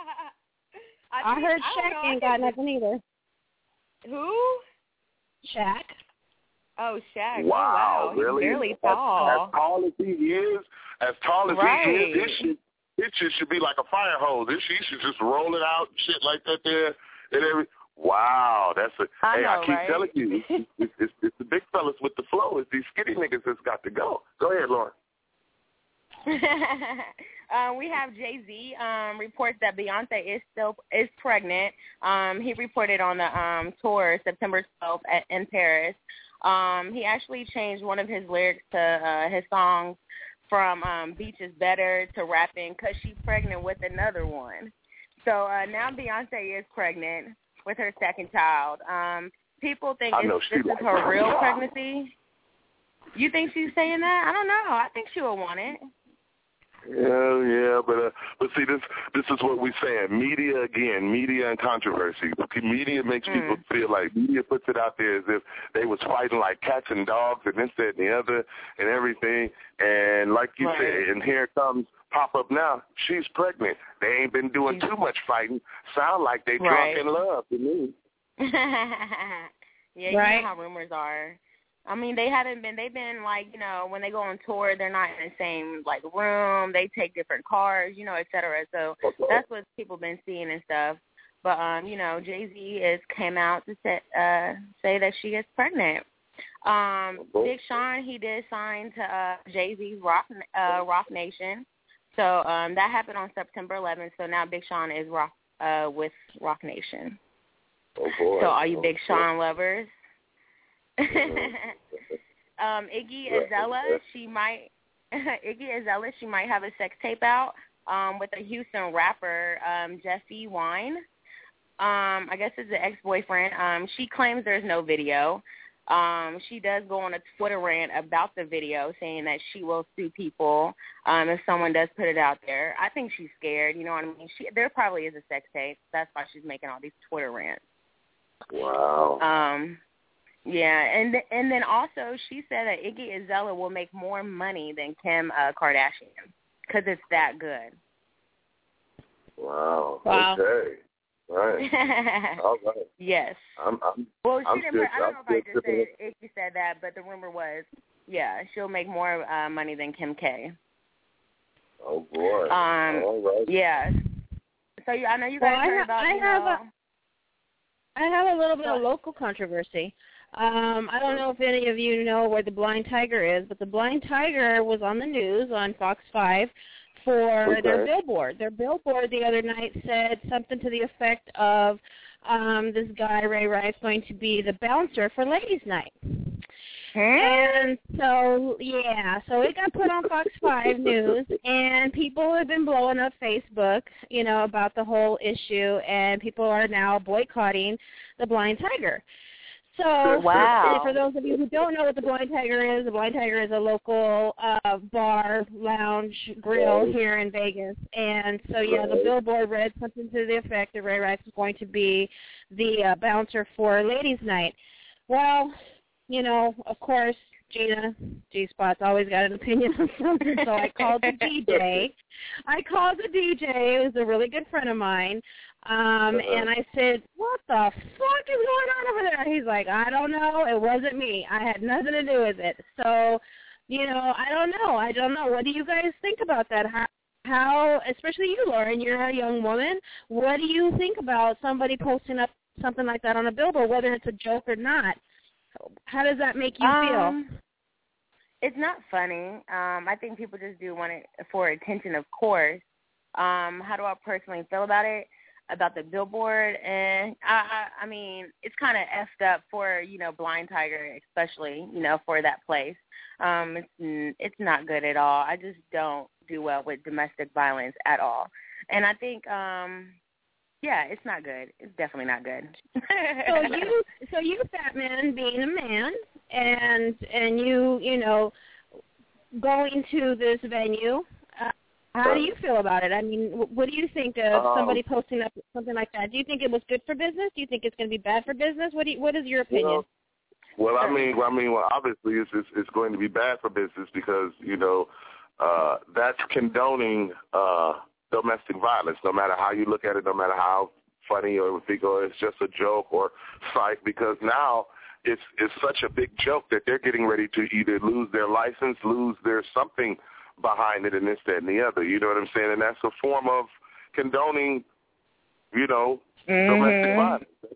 I heard Shaq ain't got nothing either.
Who?
Shaq.
Oh, Shaq.
Wow,
oh, wow.
Really?
He's really tall.
As tall as he is, it should be like a fire hose. He should just roll it out, shit like that there. Wow, that's a. I keep
right?
telling you, it's the big fellas with the flow. It's these skinny niggas that's got to go. Go ahead, Lauren.
We have Jay-Z reports that Beyonce is pregnant. He reported on the tour September 12th in Paris. He actually changed one of his lyrics to his songs from Beach is Better to rapping because she's pregnant with another one. So now Beyonce is pregnant with her second child. People think this is her real pregnancy. You think she's saying that? I don't know. I think she will want it.
Yeah, but see, this is what we're saying. Media and controversy. Media makes people feel like media puts it out there as if they was fighting like cats and dogs and this, that, and the other and everything. And like you said, and here comes pop up now. She's pregnant. They ain't been doing too much fighting. Sound like they drunk in love to me.
Yeah, you know how rumors are. I mean, they've been like, you know, when they go on tour, they're not in the same, like, room. They take different cars, you know, et cetera. So that's what people been seeing and stuff. But, you know, Jay-Z came out to say that she is pregnant. Big Sean, he did sign to Jay-Z's Roc Nation. So that happened on September 11th. So now Big Sean is with Roc Nation.
Oh, boy.
So all you Big Sean lovers. Iggy Azalea, she might have a sex tape out with a Houston rapper, Jeffy Wine. I guess it's an ex-boyfriend. She claims there's no video. She does go on a Twitter rant about the video, saying that she will sue people if someone does put it out there. I think she's scared. You know what I mean? There probably is a sex tape. That's why she's making all these Twitter rants.
Wow.
Yeah, and then also she said that Iggy Azalea will make more money than Kim Kardashian because it's that good.
Wow. Okay. Right. All right.
Yes.
I'm
she didn't. I don't know if I just said Iggy said that, but the rumor was, yeah, she'll make more money than Kim K.
Oh boy.
All right. Yeah. So I know you guys heard about.
I have a little bit of local controversy. I don't know if any of you know where the Blind Tiger is, but the Blind Tiger was on the news on Fox 5 for their billboard. Their billboard the other night said something to the effect of this guy, Ray Rice, going to be the bouncer for Ladies' Night. And so it got put on Fox 5 News, and people have been blowing up Facebook, you know, about the whole issue, and people are now boycotting the Blind Tiger. So for those of you who don't know what the Blind Tiger is a local bar, lounge, grill here in Vegas. And so, the billboard read something to the effect that Ray Rice was going to be the bouncer for Ladies' Night. Well, you know, of course, Gina, G-Spot's always got an opinion on something, so I called the DJ. It was a really good friend of mine, and I said, what the fuck is going on over there? He's like, I don't know. It wasn't me. I had nothing to do with it. So, you know, I don't know. What do you guys think about that? How, especially you, Lauren, you're a young woman. What do you think about somebody posting up something like that on a billboard, whether it's a joke or not? How does that make you feel?
It's not funny. I think people just do want it for attention, of course. How do I personally feel about it, about the billboard? And I mean, it's kind of effed up for, you know, Blind Tiger, especially, you know, for that place. It's not good at all. I just don't do well with domestic violence at all. And I think, it's not good. It's definitely not good.
So you, fat man, being a man, and you know, going to this venue, how do you feel about it? I mean, what do you think of somebody posting up something like that? Do you think it was good for business? Do you think it's going to be bad for business? What is your opinion?
Well, obviously it's going to be bad for business because, you know, that's condoning domestic violence, no matter how you look at it, no matter how funny or if it's just a joke or fight, because now it's such a big joke that they're getting ready to either lose their license, lose their something behind it, and this, that, and the other. You know what I'm saying? And that's a form of condoning, you know, domestic violence.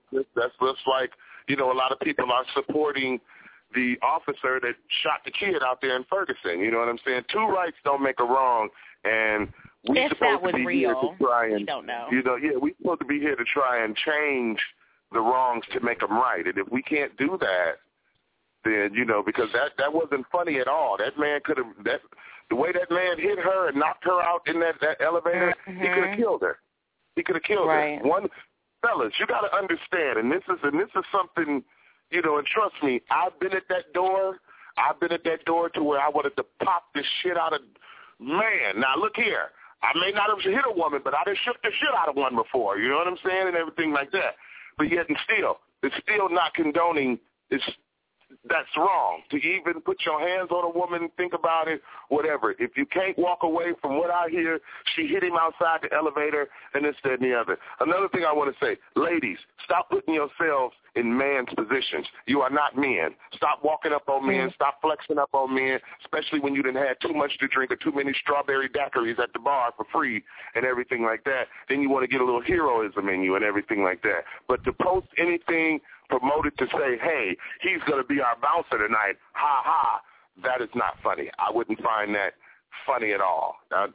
That's just like, you know, a lot of people are supporting the officer that shot the kid out there in Ferguson. You know what I'm saying? Two rights don't make a wrong, and we're supposed to be here to try and,
we don't know.
You know, we're supposed to be here to try and change the wrongs to make them right. And if we can't do that, then, you know, because that wasn't funny at all. That man could have, the way that man hit her and knocked her out in that elevator, he could have killed her. He could have killed her. Fellas, you got to understand, and this is something, you know, and trust me, I've been at that door. I've been at that door to where I wanted to pop the shit out of, man, now look here. I may not have hit a woman, but I done shook the shit out of one before, you know what I'm saying, and everything like that. But yet and still, it's still not condoning, that's wrong. To even put your hands on a woman, think about it, whatever. If you can't walk away from what I hear, she hit him outside the elevator and this, that, and the other. Another thing I want to say, ladies, stop putting yourselves in man's positions. You are not men. Stop walking up on men. Stop flexing up on men, especially when you done had too much to drink or too many strawberry daiquiris at the bar for free and everything like that. Then you want to get a little heroism in you and everything like that. But to post anything promoted to say, hey, he's going to be our bouncer tonight, ha ha, that is not funny. I wouldn't find that funny at all. That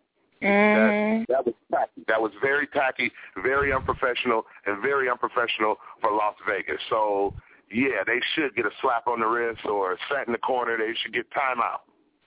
was tacky. That was very tacky, very unprofessional, and very unprofessional for Las Vegas. So, yeah, they should get a slap on the wrist or sat in the corner. They should get time out.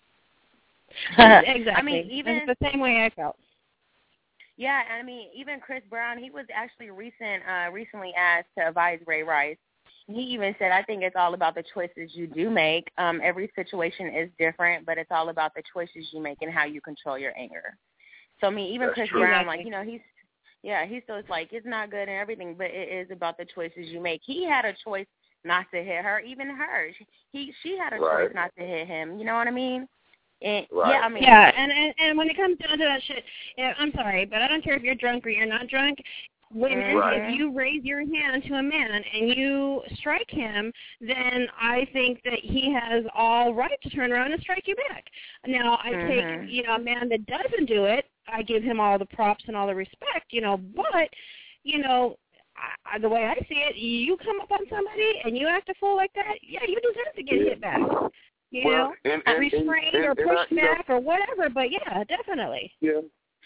Exactly.
I mean, even
it's the same way I felt.
Yeah, I mean, even Chris Brown, he was actually recently asked to advise Ray Rice. He even said, I think it's all about the choices you do make. Every situation is different, but it's all about the choices you make and how you control your anger. So, I mean, even Chris Brown, like, you know, he still is like, it's not good and everything, but it is about the choices you make. He had a choice not to hit her, even her. She had a choice not to hit him. You know what I mean? And, yeah, I mean,
and when it comes down to that shit, I'm sorry, but I don't care if you're drunk or you're not drunk. Women, if you raise your hand to a man and you strike him, then I think that he has all right to turn around and strike you back. Now, I take, you know, a man that doesn't do it, I give him all the props and all the respect, you know, but, you know, the way I see it, you come up on somebody and you act a fool like that, yeah, you deserve to get hit back. You know, restrained or pushed back or whatever, but yeah, definitely.
Yeah.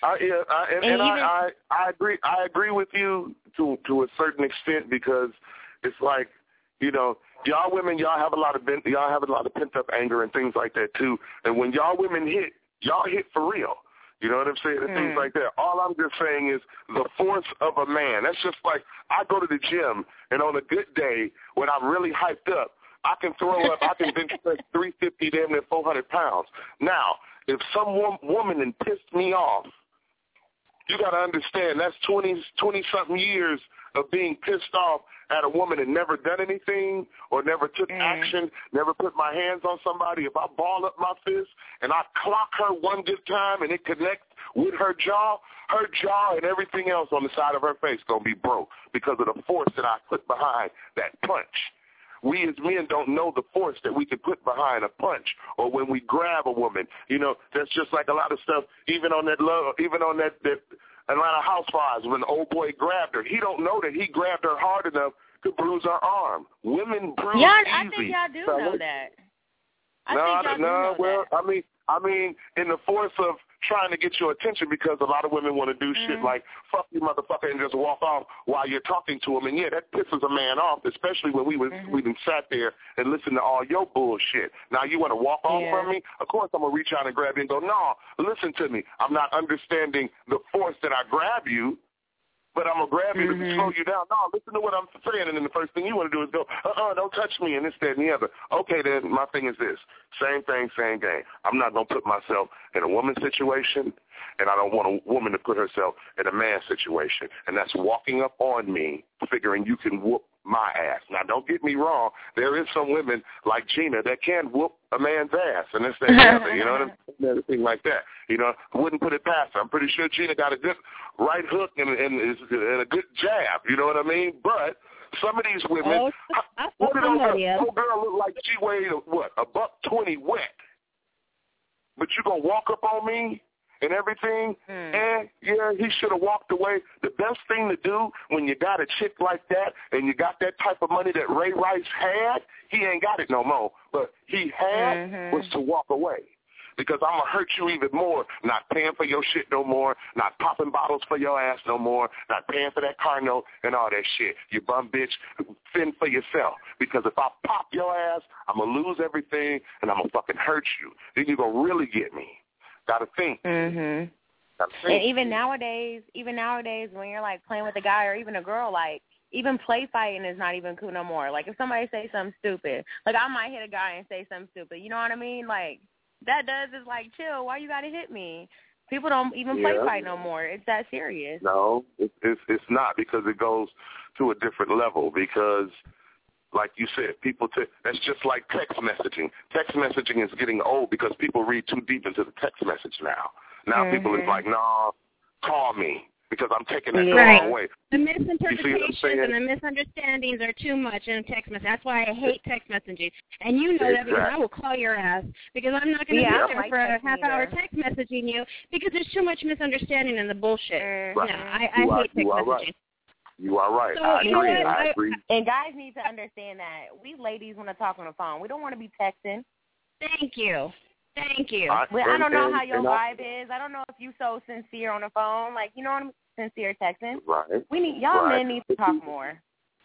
I agree. I agree with you to a certain extent because it's like, you know, y'all women, y'all have a lot of pent up anger and things like that too. And when y'all women hit, y'all hit for real. You know what I'm saying? And things like that. All I'm just saying is the force of a man. That's just like I go to the gym and on a good day when I'm really hyped up, I can throw up. I can bench press 350, damn near 400 pounds. Now, if some woman then pissed me off, you got to understand that's 20-something years of being pissed off at a woman that never done anything or never took action, never put my hands on somebody. If I ball up my fist and I clock her one good time and it connects with her jaw and everything else on the side of her face going to be broke because of the force that I put behind that punch. We as men don't know the force that we can put behind a punch or when we grab a woman. You know, that's just like a lot of stuff, even on that Atlanta Housewives when the old boy grabbed her. He don't know that he grabbed her hard enough to bruise her arm. Women bruise easy.
I think y'all do know that.
I mean, in the force of trying to get your attention because a lot of women want to do shit like fuck you motherfucker and just walk off while you're talking to them. And yeah, that pisses a man off, especially when we done sat there and listened to all your bullshit. Now you want to walk off from me? Of course I'm going to reach out and grab you and go, no, listen to me. I'm not understanding the force that I grab you, but I'm going to grab you to slow you down. No, listen to what I'm saying. And then the first thing you want to do is go, don't touch me and this, that, and the other. Okay, then my thing is this. Same thing, same game. I'm not going to put myself in a woman's situation, and I don't want a woman to put herself in a man's situation. And that's walking up on me, figuring you can whoop my ass. Now, don't get me wrong. There is some women like Gina that can whoop a man's ass, and this, that, and the other, you know what I mean? Everything like that. You know, I wouldn't put it past her. I'm pretty sure Gina got a good right hook and a good jab, you know what I mean? But some of these women, what did old girl look like? She weighed, $120 wet. But you going to walk up on me and everything, and yeah, he should have walked away. The best thing to do when you got a chick like that and you got that type of money that Ray Rice had, he ain't got it no more, but he had was to walk away. Because I'm going to hurt you even more, not paying for your shit no more, not popping bottles for your ass no more, not paying for that car note and all that shit. You bum bitch, fend for yourself. Because if I pop your ass, I'm going to lose everything and I'm going to fucking hurt you. Then you're going to really get me. Got to think.
And even nowadays, when you're, like, playing with a guy or even a girl, like, even play fighting is not even cool no more. Like, if somebody say something stupid, like, I might hit a guy and say something stupid. You know what I mean? Like, that is like, chill, why you got to hit me? People don't even play fight no more. It's that serious.
No, it's not, because it goes to a different level. Because, like you said, that's just like text messaging. Text messaging is getting old because people read too deep into the text message now. Now people is like, nah, call me. Because I'm taking that the wrong way.
The misinterpretations and the misunderstandings are too much in text message. That's why I hate text messaging. And you know that, because I will call your ass. Because I'm not going to be there for a half-hour text messaging you, because there's too much misunderstanding in the bullshit.
Right.
No, I hate text messaging.
Right. You are right.
So,
I agree.
And guys need to understand that we ladies want to talk on the phone. We don't want to be texting.
Thank you.
I don't know how your vibe is. I don't know if you so sincere on the phone. Like, you know what I'm sincere texting.
Right.
We need men need to talk more.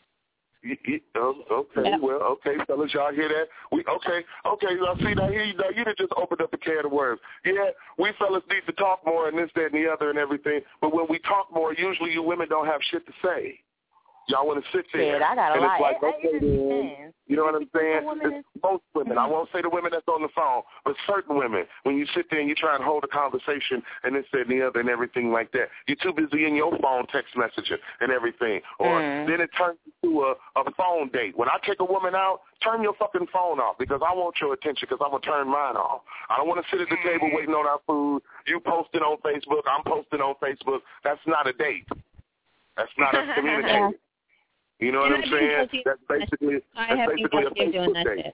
Okay, well, okay, fellas, y'all hear that? Okay. Y'all see that here? You just opened up a can of worms. Yeah, we fellas need to talk more and this, that, and the other and everything. But when we talk more, usually you women don't have shit to say. Y'all want to sit there.
I got a lot.
It's like, okay, then, you know what I'm saying? It's most women. I won't say the women that's on the phone, but certain women, when you sit there and you try and hold a conversation and this, that, and the other and everything like that, you're too busy in your phone text messaging and everything. Or then it turns into a phone date. When I take a woman out, turn your fucking phone off, because I want your attention, because I'm going to turn mine off. I don't want to sit at the table waiting on our food. You posting on Facebook, I'm posting on Facebook. That's not a date. That's not a communication. You know what I'm saying? That's basically a Facebook date.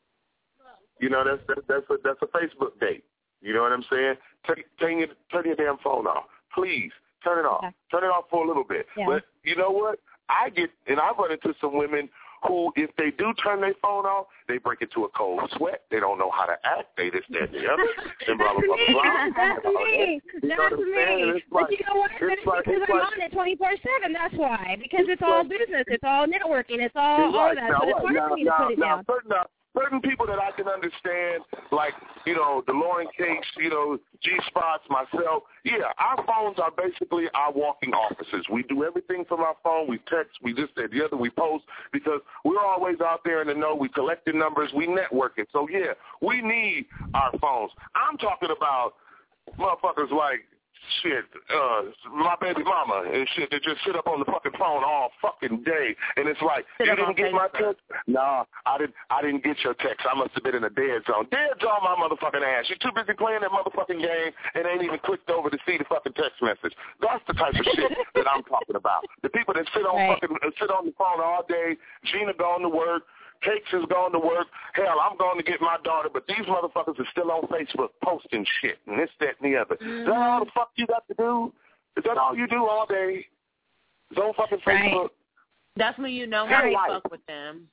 You know, that's a Facebook date. You know what I'm saying? Turn your damn phone off. Please, turn it off. Turn it off for a little bit. Yeah. But you know what? I run into some women who, if they do turn their phone off, they break into a cold sweat. They don't know how to act. They this, that, and the other. And blah, blah, blah, blah.
That's me. That's me. But you know what? It's because I'm on it 24/7. That's why. Because it's all business. It's all networking. It's all that. So it's hard for me to put it down.
Certain people that I can understand, like, you know, the Lauren Cakes, you know, G-Spots, myself, yeah, our phones are basically our walking offices. We do everything from our phone. We text, we this, that, the other, we post, because we're always out there in the know. We collecting numbers. We networking. So, yeah, we need our phones. I'm talking about motherfuckers like, shit, my baby mama and shit that just sit up on the fucking phone all fucking day, and it's like, you didn't get my text? No, I didn't get your text. I must have been in a dead zone. Dead zone my motherfucking ass. You're too busy playing that motherfucking game and ain't even clicked over to see the fucking text message. That's the type of shit that I'm talking about. The people that sit on the phone all day. Gina gone to work. Cakes is going to work. Hell, I'm going to get my daughter, but these motherfuckers are still on Facebook posting shit and this, that, and the other. Is that all the fuck you got to do? Is that all you do all day? Is on fucking Facebook?
That's when you know how you fuck with them.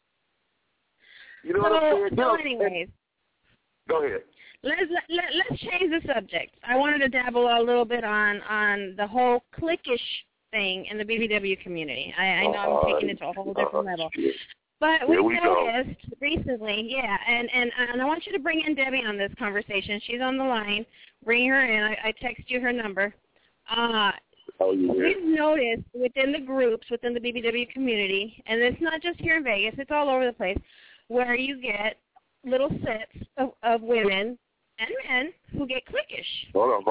You know what I'm saying?
So anyways.
Go ahead.
Let's change the subject. I wanted to dabble a little bit on the whole cliquish thing in the BBW community. I know I'm taking it to a whole different level.
Shit.
But we noticed recently, and I want you to bring in Debbie on this conversation. She's on the line. Bring her in. I text you her number. We've noticed within the groups, within the BBW community, and it's not just here in Vegas, it's all over the place, where you get little sets of women and men who get cliquish.
Hold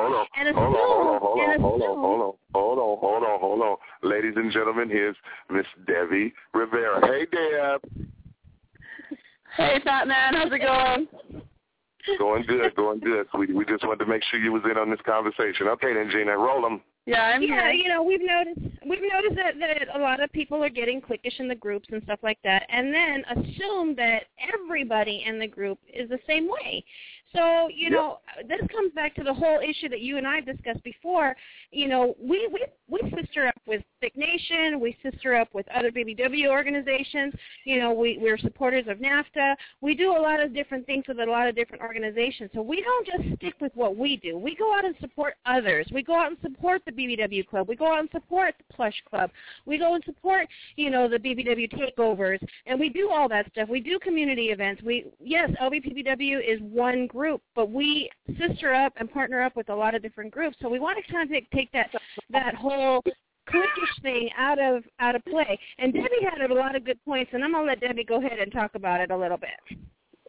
on. Ladies and gentlemen, here's Miss Debbie Rivera. Hey, Deb.
Hey, Fat Man. How's it going?
Going good. We just wanted to make sure you was in on this conversation. Okay, then, Gina, roll them.
Yeah, I'm here.
You know, we've noticed that a lot of people are getting cliquish in the groups and stuff like that, and then assume that everybody in the group is the same way. So, you know, this comes back to the whole issue that you and I discussed before. You know, we sister up with Thick Nation. We sister up with other BBW organizations. You know, we're supporters of NAFTA. We do a lot of different things with a lot of different organizations. So we don't just stick with what we do. We go out and support others. We go out and support the BBW Club. We go out and support the Plush Club. We go and support, you know, the BBW takeovers. And we do all that stuff. We do community events. Yes, LVPBW is one group, but we sister up and partner up with a lot of different groups. So we want to kind of take that whole cliquish thing out of play. And Debbie had a lot of good points, and I'm going to let Debbie go ahead and talk about it a little bit.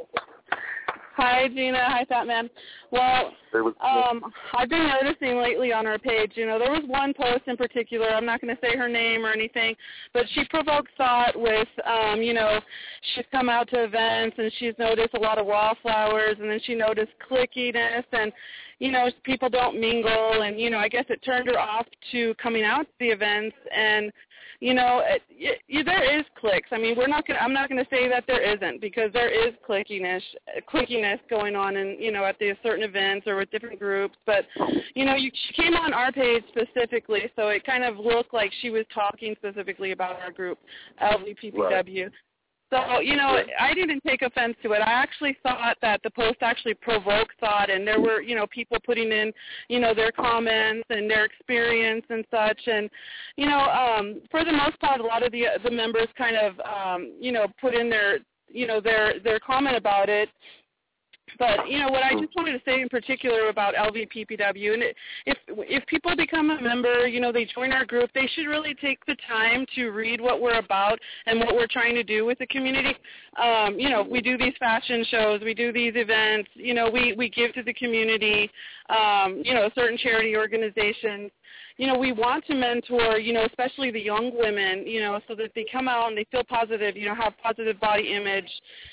Hi, Gina. Hi, Fat Man. Well, I've been noticing lately on our page, you know, there was one post in particular, I'm not going to say her name or anything, but she provoked thought with, you know, she's come out to events and she's noticed a lot of wallflowers, and then she noticed clickiness, and, you know, people don't mingle, and, you know, I guess it turned her off to coming out to the events, and, you know, there is cliques. I mean, I'm not going to say that there isn't, because there is clickiness going on, in, you know, at the certain events or with different groups. But, you know, she came on our page specifically, so it kind of looked like she was talking specifically about our group, LVPPW. Right. So, you know, I didn't take offense to it. I actually thought that the post actually provoked thought, and there were, you know, people putting in, you know, their comments and their experience and such. And, you know, for the most part, a lot of the members kind of, you know, put in their, you know, their comment about it. But, you know, what I just wanted to say in particular about LVPPW, and if people become a member, you know, they join our group, they should really take the time to read what we're about and what we're trying to do with the community. You know, we do these fashion shows, we do these events, you know, we give to the community, you know, certain charity organizations. You know, we want to mentor, you know, especially the young women, you know, so that they come out and they feel positive, you know, have positive body image.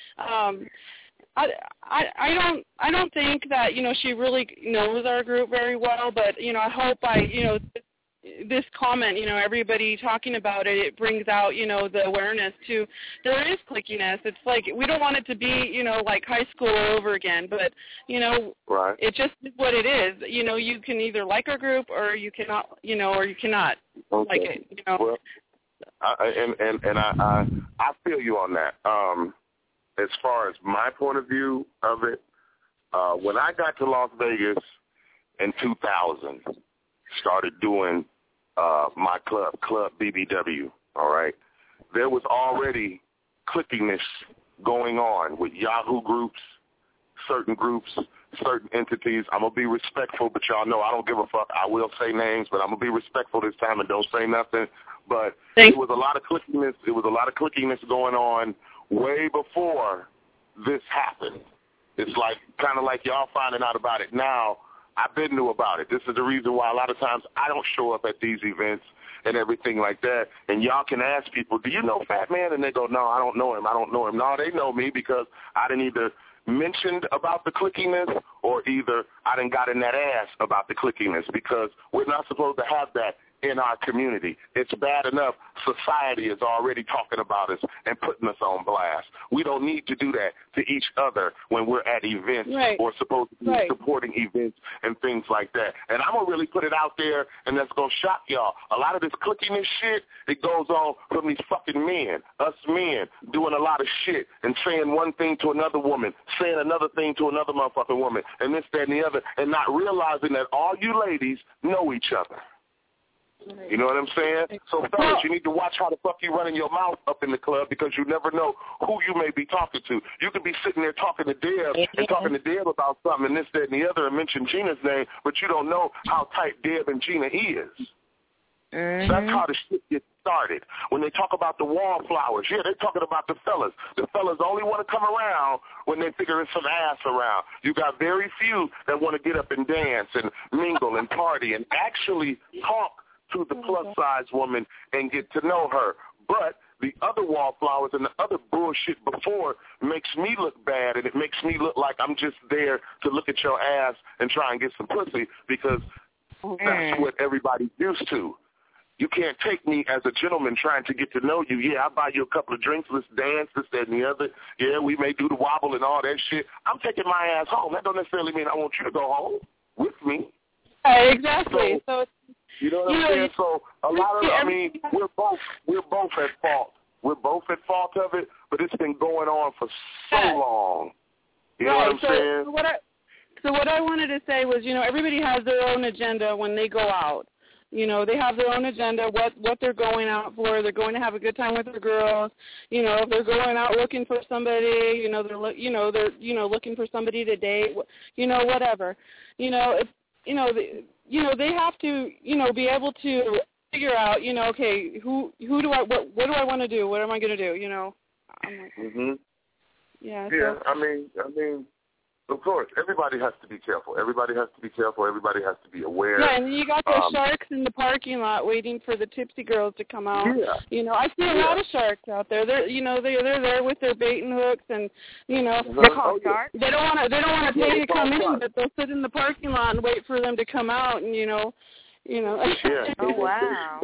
I don't think that, you know, she really knows our group very well, but, you know, I hope you know, this comment, you know, everybody talking about it, it brings out, you know, the awareness to there is clickiness. It's like we don't want it to be, you know, like high school all over again, but, you know, it just is what it is. You know, you can either like our group or you cannot, you know, or you cannot like it, you know.
Well, I feel you on that. As far as my point of view of it, when I got to Las Vegas in 2000, started doing my Club BBW, all right, there was already clickiness going on with Yahoo groups, certain entities. I'm going to be respectful, but y'all know I don't give a fuck. I will say names, but I'm going to be respectful this time and don't say nothing. But there was a lot of clickiness. There was a lot of clickiness going on way before this happened. It's like kind of like y'all finding out about it now. I've been knew about it. This is the reason why a lot of times I don't show up at these events and everything like that. And y'all can ask people, do you know Fat Man? And they go, no, I don't know him. I don't know him. No, they know me because I didn't either mentioned about the clickiness or either I done got in that ass about the clickiness, because we're not supposed to have that in our community. It's bad enough society is already talking about us and putting us on blast. We don't need to do that to each other when we're at events or supposed to be supporting events and things like that. And I'm going to really put it out there, and that's going to shock y'all. A lot of this clickiness shit, it goes on from these fucking men, us men, doing a lot of shit and saying one thing to another woman, saying another thing to another motherfucking woman, and this, that, and the other, and not realizing that all you ladies know each other. You know what I'm saying? So, fellas, you need to watch how the fuck you running your mouth up in the club, because you never know who you may be talking to. You could be sitting there talking to Deb and talking to Deb about something and this, that, and the other and mention Gina's name, but you don't know how tight Deb and Gina is. Mm-hmm. That's how the shit gets started. When they talk about the wallflowers, they're talking about the fellas. The fellas only want to come around when they figure there's some ass around. You got very few that want to get up and dance and mingle and party and actually talk to the plus-size woman and get to know her. But the other wallflowers and the other bullshit before makes me look bad, and it makes me look like I'm just there to look at your ass and try and get some pussy, because that's what everybody's used to. You can't take me as a gentleman trying to get to know you. Yeah, I'll buy you a couple of drinks, let's dance, this, that, and the other. Yeah, we may do the wobble and all that shit. I'm taking my ass home. That don't necessarily mean I want you to go home with me.
Exactly. So
you know what I'm saying? So a lot of, I mean, we're both at fault. We're both at fault of it, but it's been going on for so long. You know what I'm saying?
So what I wanted to say was, everybody has their own agenda when they go out. They have their own agenda, what they're going out for. They're going to have a good time with their girls. If they're going out looking for somebody, they're looking for somebody to date. Whatever. They have to, be able to figure out, okay, what do I want to do? What am I going to do? I'm like, yeah.
So, I mean. Of course, everybody has to be careful. Everybody has to be aware.
Yeah, and you got those sharks in the parking lot waiting for the tipsy girls to come out.
Yeah.
I see a lot of sharks out there. They're they're there with their bait and hooks, and
they're called sharks.
They don't want to pay to come in, but they'll sit in the parking lot and wait for them to come out, and
Yeah.
Oh wow.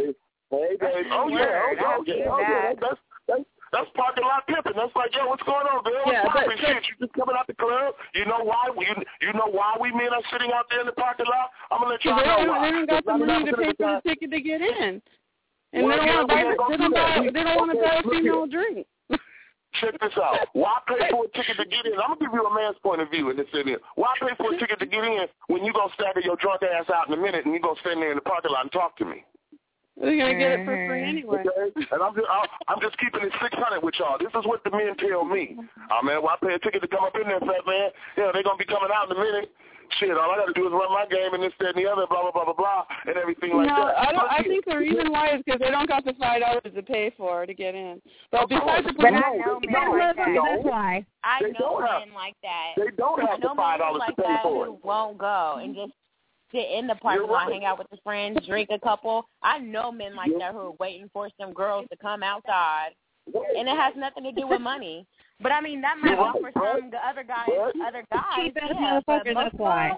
That's parking lot pimping. That's like, yo, what's going on, girl? What's poppin'? Shit, you just coming out the club? You know why? You know why we men are sitting out there in the parking lot? I'm gonna let y'all know why.
They don't got the money to pay for the ticket to get in, and they don't want to buy a female drink.
Check this out. Why pay for a ticket to get in? I'm gonna give you a man's point of view in this area. Why pay for a ticket to get in when you gonna stagger your drunk ass out in a minute and you gonna stand there in the parking lot and talk to me?
We're gonna get it for free anyway.
Okay? And I'm just keeping it 600 with y'all. This is what the men tell me. Oh man, why pay a ticket to come up in there, fat man? They're gonna be coming out in a minute. Shit, all I gotta do is run my game and this, that, and the other, blah blah blah blah blah, and everything like that.
I think the reason why is because they don't got the $5 to pay for to get in. But besides the point,
I know men like that.
That's why.
I know men like that.
They don't have the $5 to pay for it.
Who won't go and just sit in the parking lot, hang out with their friends, drink a couple. I know men like that who are waiting for some girls to come outside, and it has nothing to do with money. But I mean, that might be for some other guys.
Cheap ass motherfuckers. That's why.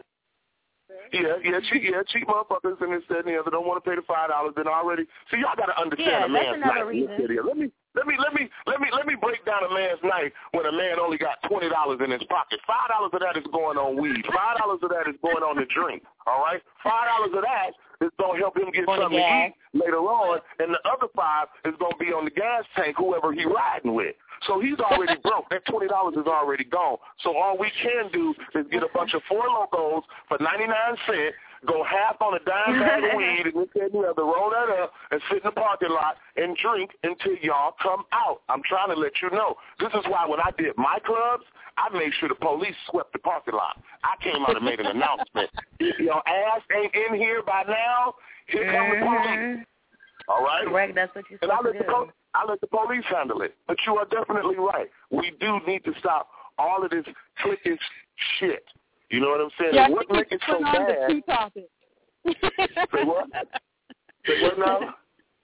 Cheap motherfuckers and this, that, and the other don't want to pay the $5. Then already, see, y'all got to understand a man's night. Let me break down a man's night when a man only got $20 in his pocket. $5 of that is going on weed. $5 of that is going on the drink. All right, $5 of that is going to help him get something to eat later on, and the other $5 is going to be on the gas tank, whoever he riding with. So he's already broke. That $20 is already gone. So all we can do is get a bunch of Four Locos for 99 cents, go half on a dime bag of weed, and this and the other, roll that up, and sit in the parking lot and drink until y'all come out. I'm trying to let you know. This is why when I did my clubs, I made sure the police swept the parking lot. I came out and made an announcement. If your ass ain't in here by now, here come the police. All right?
Correct, that's what you're supposed to do.
I let the police handle it. But you are definitely right. We do need to stop all of this cliquish shit. You know what I'm saying?
Yeah,
what makes it so bad?
The two topics.
Say what? Say what now?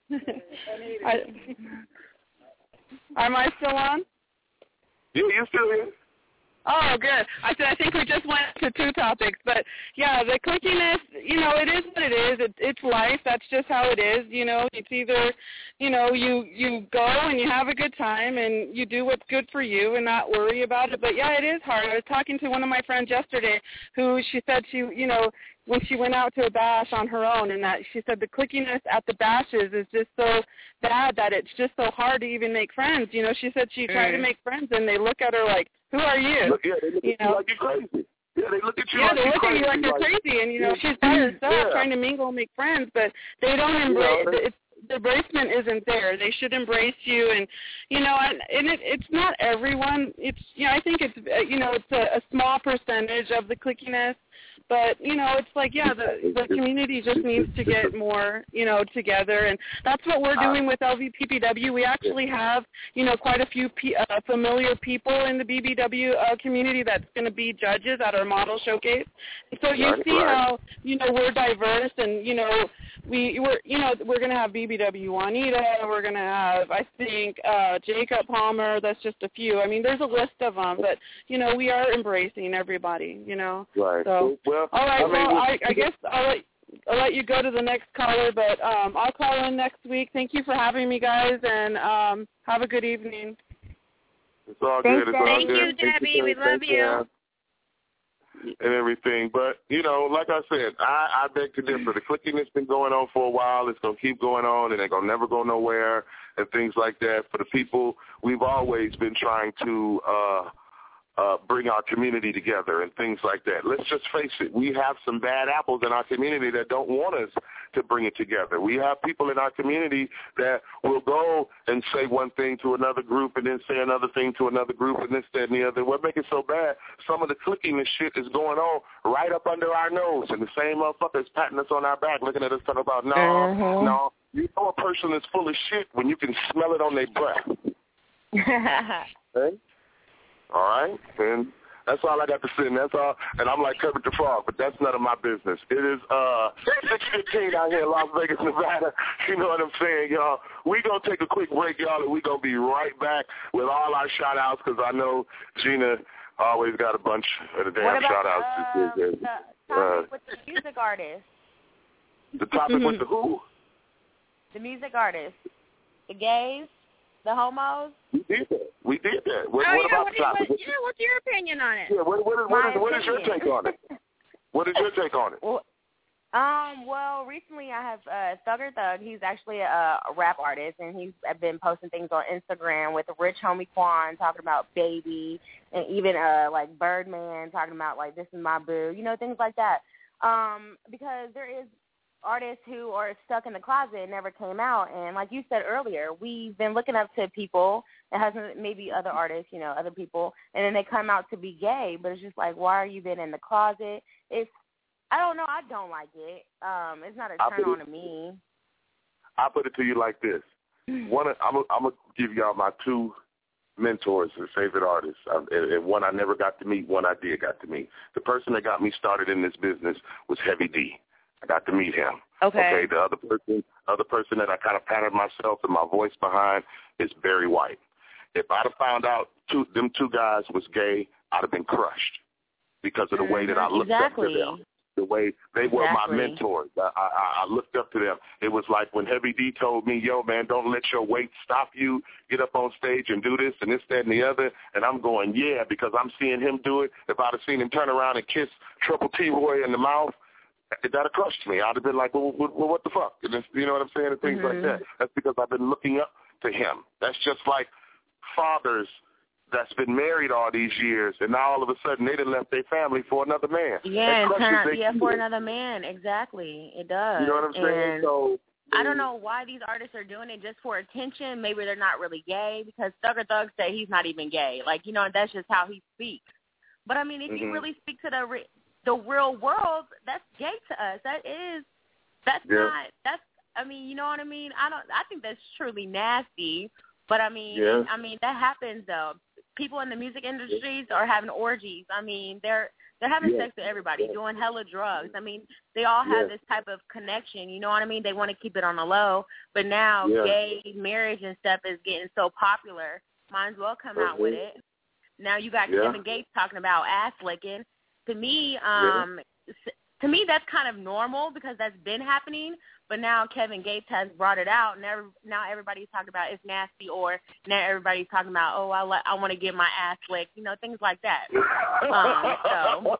Am I still on?
Yeah, you're still here.
Oh, good. I think we just went to two topics, but yeah, the clickiness, it is what it is. It's life. That's just how it is. It's either, you go and you have a good time and you do what's good for you and not worry about it. But yeah, it is hard. I was talking to one of my friends yesterday who she said when she went out to a bash on her own, and that she said the clickiness at the bashes is just so bad that it's just so hard to even make friends. She said she tried to make friends and they look at her like, who are you?
They look at you like you're crazy. Yeah, they look at you like
you're crazy. Yeah, they look at you like you're crazy, and, she's by herself trying to mingle and make friends, but they don't embrace it. The embracement isn't there. They should embrace you, and it's not everyone. It's I think it's it's a small percentage of the clickiness, but it's like the community just needs to get more together, and that's what we're doing with LVPPW. We actually have quite a few familiar people in the BBW community that's going to be judges at our model showcase. So you see how we're diverse, and we're going to have BBW Juanita. We're going to have, I think, Jacob Palmer. That's just a few. I mean, there's a list of them, but we are embracing everybody.
Right.
So,
well,
all right. I guess I'll let. I'll let you go to the next caller, but I'll call in next week. Thank you for having me, guys, and have a good evening.
It's all good. It's all
Thank
good.
You, Debbie. We love you.
And everything. But, you know, like I said, I beg to differ. The clicking has been going on for a while. It's going to keep going on, and they're going to never go nowhere and things like that. For the people, we've always been trying to bring our community together and things like that. Let's just face it. We have some bad apples in our community that don't want us to bring it together. We have people in our community that will go and say one thing to another group and then say another thing to another group and this, that, and the other. What makes it so bad, some of the clicking and shit is going on right up under our nose, and the same motherfuckers patting us on our back, looking at us talking about, no. You know a person is full of shit when you can smell it on their breath. Okay? All right? And that's all I got to say, and that's all. And I'm like Kermit the Frog, but that's none of my business. It is 6:15 out here in Las Vegas, Nevada. You know what I'm saying, y'all? We going to take a quick break, y'all, and we going to be right back with all our shout-outs because I know Gina always got a bunch of the damn shout-outs.
The topic with the music artist.
The topic with the who?
The music artist. The gays. The homos?
We did that. What about the topic?
What's your opinion on it?
Yeah, what is your take on it? What is your take on it?
Well, recently I have Thugger Thug. He's actually a rap artist, and he's been posting things on Instagram with Rich Homie Quan talking about Baby, and even like Birdman talking about like this is my boo, you know, things like that. Because there is artists who are stuck in the closet and never came out, and like you said earlier, we've been looking up to people that hasn't maybe other artists, you know, other people, and then they come out to be gay, but it's just like, why are you been in the closet? I don't know, I don't like it. It's not a turn on to me.
I'll put it to you like this. I'm gonna give y'all my two mentors and favorite artists, and one I never got to meet, one I did got to meet. The person that got me started in this business was Heavy D. I got to meet him. Okay. The other person that I kind of patted myself and my voice behind is Barry White. If I'd have found out them two guys was gay, I'd have been crushed because of the way that I looked up to them. The way they were my mentors. I looked up to them. It was like when Heavy D told me, yo, man, don't let your weight stop you. Get up on stage and do this and this, that, and the other. And I'm going, yeah, because I'm seeing him do it. If I'd have seen him turn around and kiss Triple T Roy in the mouth, that would have crushed me. I'd have been like, well, what the fuck? And you know what I'm saying? And things like that. That's because I've been looking up to him. That's just like fathers that's been married all these years, and now all of a sudden they done left their family for another man.
Yeah, for another man. Exactly. It does.
You know what I'm saying? So
I don't know why these artists are doing it just for attention. Maybe they're not really gay because Thugger Thug said he's not even gay. Like, you know, that's just how he speaks. But, I mean, if you really speak to the real world, that's gay to us. I mean, you know what I mean? I think that's truly nasty. But I mean, that happens though. People in the music industries are having orgies. I mean, they're having sex with everybody, doing hella drugs. I mean, they all have this type of connection. You know what I mean? They want to keep it on the low. But now gay marriage and stuff is getting so popular. Might as well come out with it. Now you got Kevin Gates talking about ass licking. To me, that's kind of normal because that's been happening. But now Kevin Gates has brought it out. Now everybody's talking about it's nasty, or now everybody's talking about, oh, I want to get my ass licked, you know, things like that. So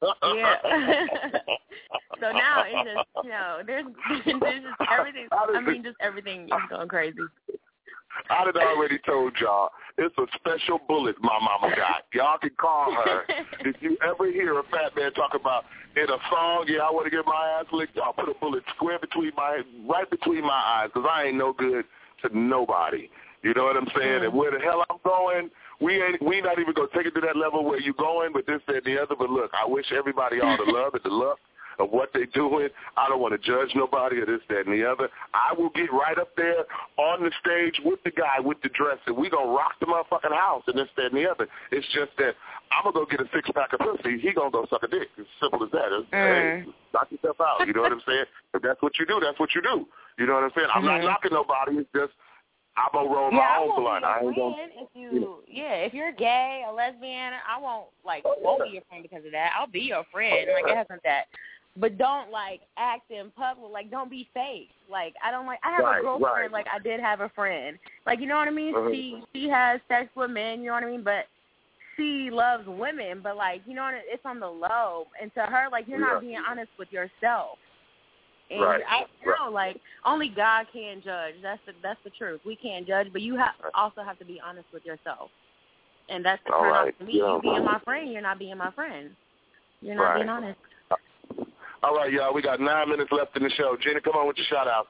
so now it's just, you know, there's just everything. I mean, just everything is going crazy.
I had already told y'all, it's a special bullet my mama got. Y'all can call her. If you ever hear a fat man talk about in a song, I want to get my ass licked, I'll put a bullet right between my eyes, because I ain't no good to nobody. You know what I'm saying? And where the hell I'm going, we not even going to take it to that level where you going, but this, that, and the other. But look, I wish everybody all the love and the luck of what they doing. I don't want to judge nobody or this, that, and the other. I will get right up there on the stage with the guy with the dress, and we going to rock the motherfucking house and this, that, and the other. It's just that I'm going to go get a six-pack of pussy. He going to go suck a dick. It's simple as that. Hey, knock yourself out. You know what I'm saying? If that's what you do, that's what you do. You know what I'm saying? I'm not knocking nobody. It's just I'm going to roll my own blunt. I ain't going to.
If you're gay, a lesbian, I won't be your friend because of that. I'll be your friend. Like, it hasn't that. but don't like act in public. Like, don't be fake. Like, I have a girlfriend. Like, I did have a friend. Like, you know what I mean? She has sex with men. You know what I mean? But she loves women. But like, you know what? It's on the low. And to her, like, you're not being honest with yourself. And like, only God can judge. That's the truth. We can't judge, but you also have to be honest with yourself. And that's the turn off to me. You being my friend, you're not being my friend. You're not being honest.
All right, y'all. We got 9 minutes left in the show. Gina, come on with your shout-out.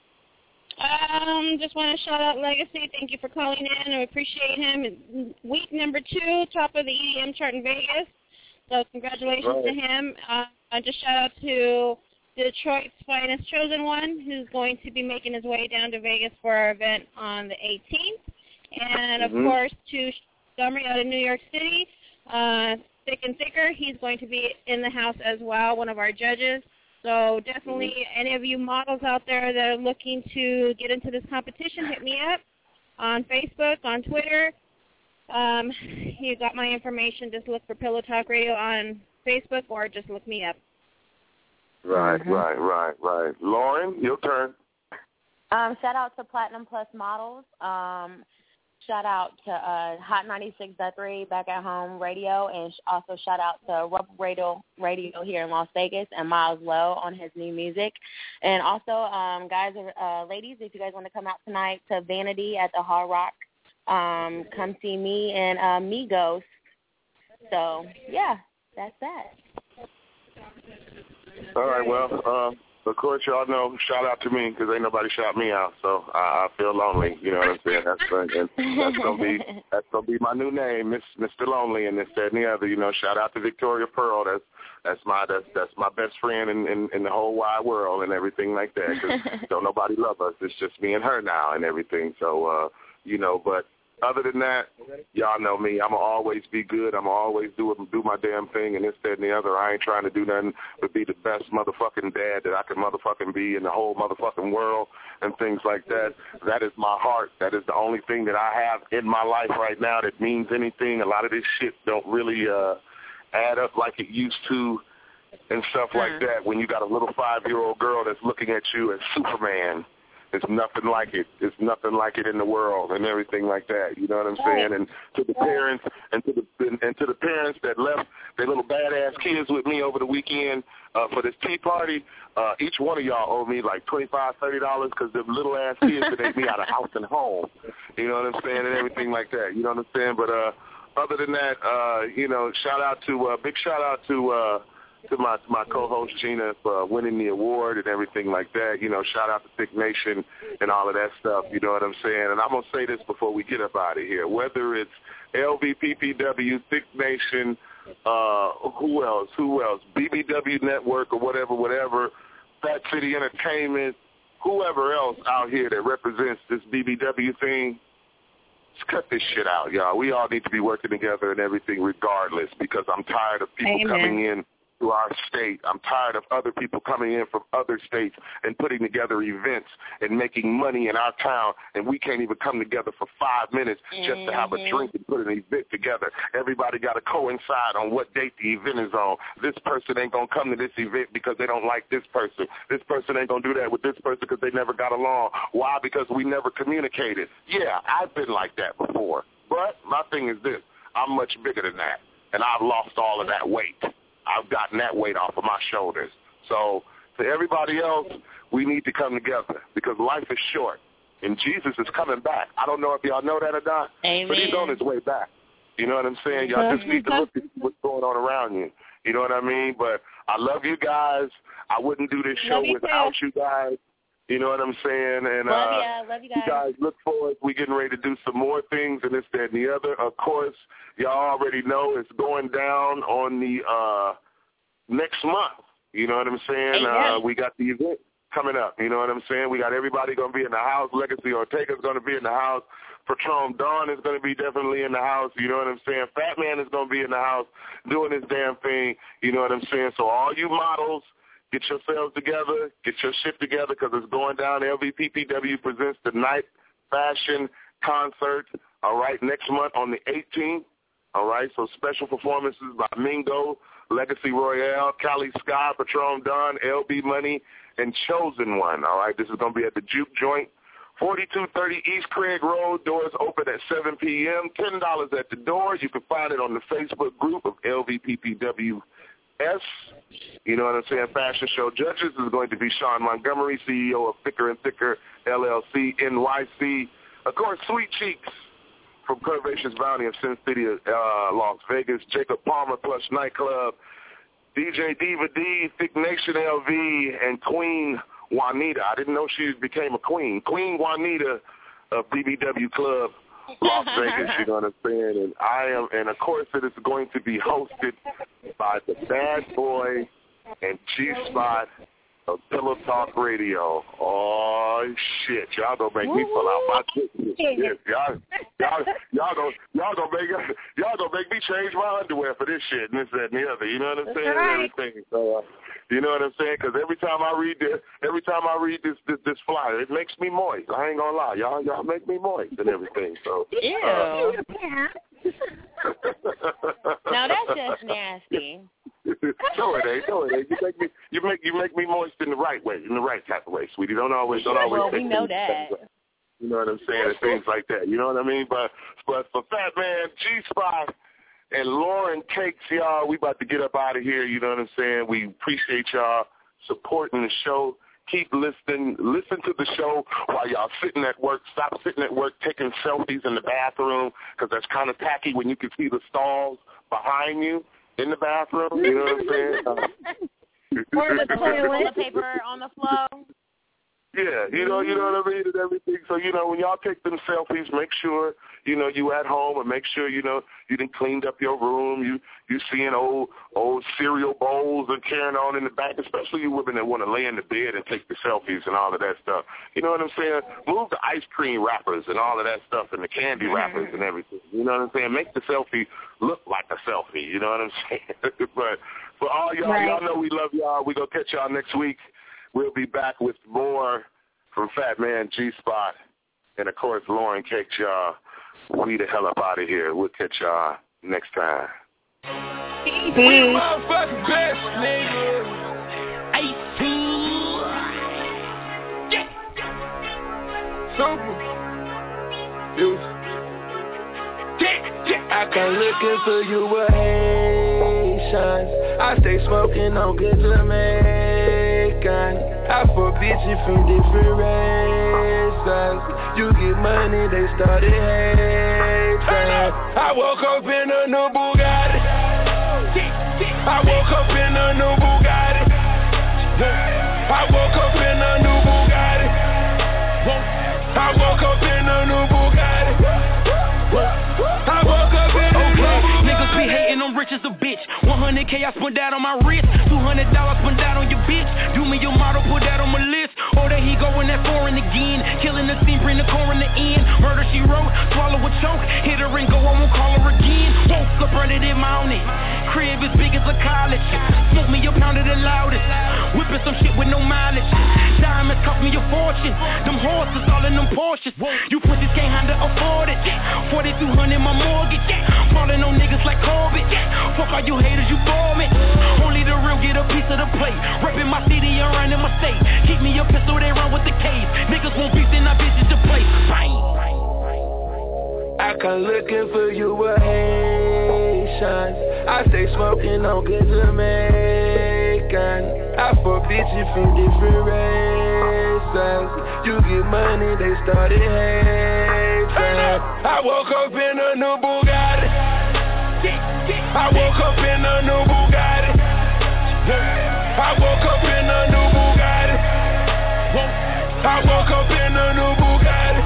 Just want to shout out Legacy. Thank you for calling in. I appreciate him. Week number 2, top of the EDM chart in Vegas. So congratulations to him. Just shout out to Detroit's finest chosen one, who's going to be making his way down to Vegas for our event on the 18th. And, of course, to Montgomery out of New York City, Thick and Thicker. He's going to be in the house as well, one of our judges. So definitely any of you models out there that are looking to get into this competition, hit me up on Facebook, on Twitter. You got my information. Just look for Pillow Talk Radio on Facebook or just look me up.
Right. Lauren, your turn.
Shout out to Platinum Plus Models. Shout out to Hot 96.3 Back at Home Radio, and also shout out to Rubber Radio here in Las Vegas and Miles Lowe on his new music. And also, guys, ladies, if you guys want to come out tonight to Vanity at the Hard Rock, come see me and Migos. So, yeah, that's that.
All right, well, of course, y'all know, shout out to me because ain't nobody shout me out, so I feel lonely. You know what I'm saying? That's gonna be my new name, Mr. Lonely, and this, that, and the other. You know, shout out to Victoria Pearl. That's my best friend in the whole wide world and everything like that. 'Cause don't nobody love us. It's just me and her now and everything. So you know, but. Other than that, y'all know me. I'm going to always be good. I'm going to always do my damn thing and this, that, and the other. I ain't trying to do nothing but be the best motherfucking dad that I can motherfucking be in the whole motherfucking world and things like that. That is my heart. That is the only thing that I have in my life right now that means anything. A lot of this shit don't really add up like it used to and stuff like that when you got a little 5-year-old girl that's looking at you as Superman. It's nothing like it. It's nothing like it in the world and everything like that. You know what I'm saying? And to the parents and to the parents that left their little badass kids with me over the weekend for this tea party, each one of y'all owe me like $25, $30 because them little ass kids that ate me out of house and home. You know what I'm saying? And everything like that. You know what I'm saying? But other than that, you know, big shout out to my co-host Gina for winning the award and everything like that. You know, shout out to Thick Nation and all of that stuff. You know what I'm saying? And I'm going to say this before we get up out of here. Whether it's LVPPW, Thick Nation, who else? BBW Network or whatever, Fat City Entertainment, whoever else out here that represents this BBW thing, let's cut this shit out, y'all. We all need to be working together and everything regardless because I'm tired of people coming in to our state. I'm tired of other people coming in from other states and putting together events and making money in our town, and we can't even come together for 5 minutes just to have a drink and put an event together. Everybody got to coincide on what date the event is on. This person ain't going to come to this event because they don't like this person. This person ain't going to do that with this person because they never got along. Why? Because we never communicated. Yeah, I've been like that before, but my thing is this. I'm much bigger than that, and I've lost all of that weight. I've gotten that weight off of my shoulders. So to everybody else, we need to come together because life is short, and Jesus is coming back. I don't know if y'all know that or not, but he's on his way back. You know what I'm saying? Y'all just need to look at what's going on around you. You know what I mean? But I love you guys. I wouldn't do this show without you guys. You know what I'm saying? And
love you guys.
Look forward. We're getting ready to do some more things and this, that, and the other. Of course, y'all already know it's going down on the next month. You know what I'm saying? We got the event coming up. You know what I'm saying? We got everybody going to be in the house. Legacy Ortega's going to be in the house. Patron Dawn is going to be definitely in the house. You know what I'm saying? Fat Man is going to be in the house doing his damn thing. You know what I'm saying? So all you models, get yourselves together, get your shit together because it's going down. LVPPW presents the Night Fashion Concert, all right, next month on the 18th. All right, so special performances by Mingo, Legacy Royale, Cali Sky, Patron Don, LB Money, and Chosen One. All right, this is going to be at the Juke Joint, 4230 East Craig Road. Doors open at 7 p.m., $10 at the door. You can find it on the Facebook group of LVPPWS. You know what I'm saying? Fashion show judges is going to be Sean Montgomery, CEO of Thicker & Thicker, LLC, NYC. Of course, Sweet Cheeks from Curvaceous Bounty of Sin City, Las Vegas, Jacob Palmer Plush Nightclub, DJ Diva D, Thick Nation LV, and Queen Juanita. I didn't know she became a queen. Queen Juanita of BBW Club, Las Vegas, you know what I'm saying? And of course it is going to be hosted by the bad boy and G-Spot of Pillow Talk Radio. Oh shit! Y'all gonna make me pull out my shit. Y'all gonna make me change my underwear for this shit and this, that, and the other. You know what I'm saying?
Right.
Everything. So, you know what I'm saying? Because every time I read this flyer, it makes me moist. I ain't gonna lie, y'all make me moist and everything. So.
Ew. Now that's just nasty.
No, it ain't. You make me moist in the right way, in the right type of way, sweetie. Don't always.
Well, we know that.
You know what I'm saying? And things like that. You know what I mean? But for Fat Man, G-Spot, and Lauren Cakes, y'all, we about to get up out of here. You know what I'm saying? We appreciate y'all supporting the show. Keep listening. Listen to the show while y'all sitting at work. Stop sitting at work taking selfies in the bathroom, because that's kind of tacky when you can see the stalls behind you in the bathroom. You know what I'm saying?
Or the toilet paper on the floor.
Yeah, you know what I mean, and everything. So, when y'all take them selfies, make sure, you at home, and make sure, you done cleaned up your room. You seeing old cereal bowls and carrying on in the back, especially you women that want to lay in the bed and take the selfies and all of that stuff. You know what I'm saying? Move the ice cream wrappers and all of that stuff and the candy wrappers and everything. You know what I'm saying? Make the selfie look like a selfie. You know what I'm saying? But for all y'all, y'all know we love y'all. We're going to catch y'all next week. We'll be back with more from Fat Man, G-Spot, and, of course, Lauren Cakes, y'all. We the hell up out of here. We'll catch y'all next time.
We motherfucking best, nigga. 18. Super. I come looking for you with Haitians. I stay smoking on good Jamaican. I fuck bitches from different races. You get money, they started hating. I woke up in a new Bugatti. I woke up in a new Bugatti. I woke up in a new Bugatti. I woke up in a new Bugatti. I woke up in a new Bugatti.
Niggas be hating, I'm rich as a bitch. 100K I spent that on my wrist. $200 spent that on your bitch. Do me your model, put that on my list. Or there he going that foreign again. Killing the scene, bring the core in the end. Murder she wrote, swallow a choke. Hit her and go, I won't call her again. Woke up early this morning. Crib as big as a college. Smoke me a pound of the loudest. Whipping some shit with no mileage. Diamonds cost me a fortune. Them horses all in them Porsches. You pussies can't handle afford it. 4,200 my mortgage. Falling on niggas like Corbett. Fuck all you haters, you for me. Only the real get a piece of the plate. Reppin' my city and running my state. Keep me a pistol, they run with the case. Niggas won't beef, then I bitches to play. Bang.
I come looking for you with Haitians. I stay smoking on good Jamaican. I fuck bitches from different races. You get money, they started hating. I woke up in a new Bugatti. I woke up in a new Bugatti. I woke up in a new Bugatti. I woke up in a new Bugatti.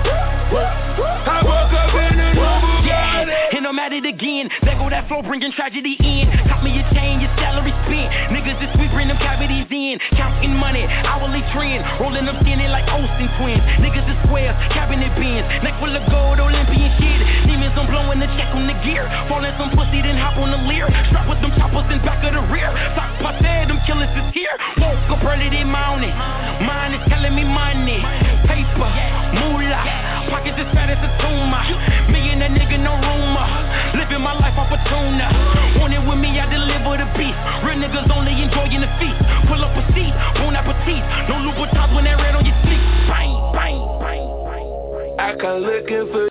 I woke up in a new Bugatti.
And I'm at it again. There go that flow, bringing tragedy in. Cop me a chain, your salary spent. Niggas just we bring them cavities in. Counting money, hourly trend. Rolling them skinny like Olsen twins. Niggas is squares, cabinet bins. Neck full of gold, Olympian shit. Demons, I'm blowing the check on the gear. Falling some pussy, then hop on the leer. Strap with them choppers in back of the rear. Sock passe, them killers is here. Woke up early this morning. Mine is telling me money. Paper, moolah. Pockets is fat as a tumor. Me and that nigga, no rumor. Living my life off a tuna. Want it with me, I deliver the beast. Real niggas only enjoying the feast. Pull up a seat, bon appetit. No Louboutins when that red on your sleeve. Bang, bang, bang, bang.
I come looking for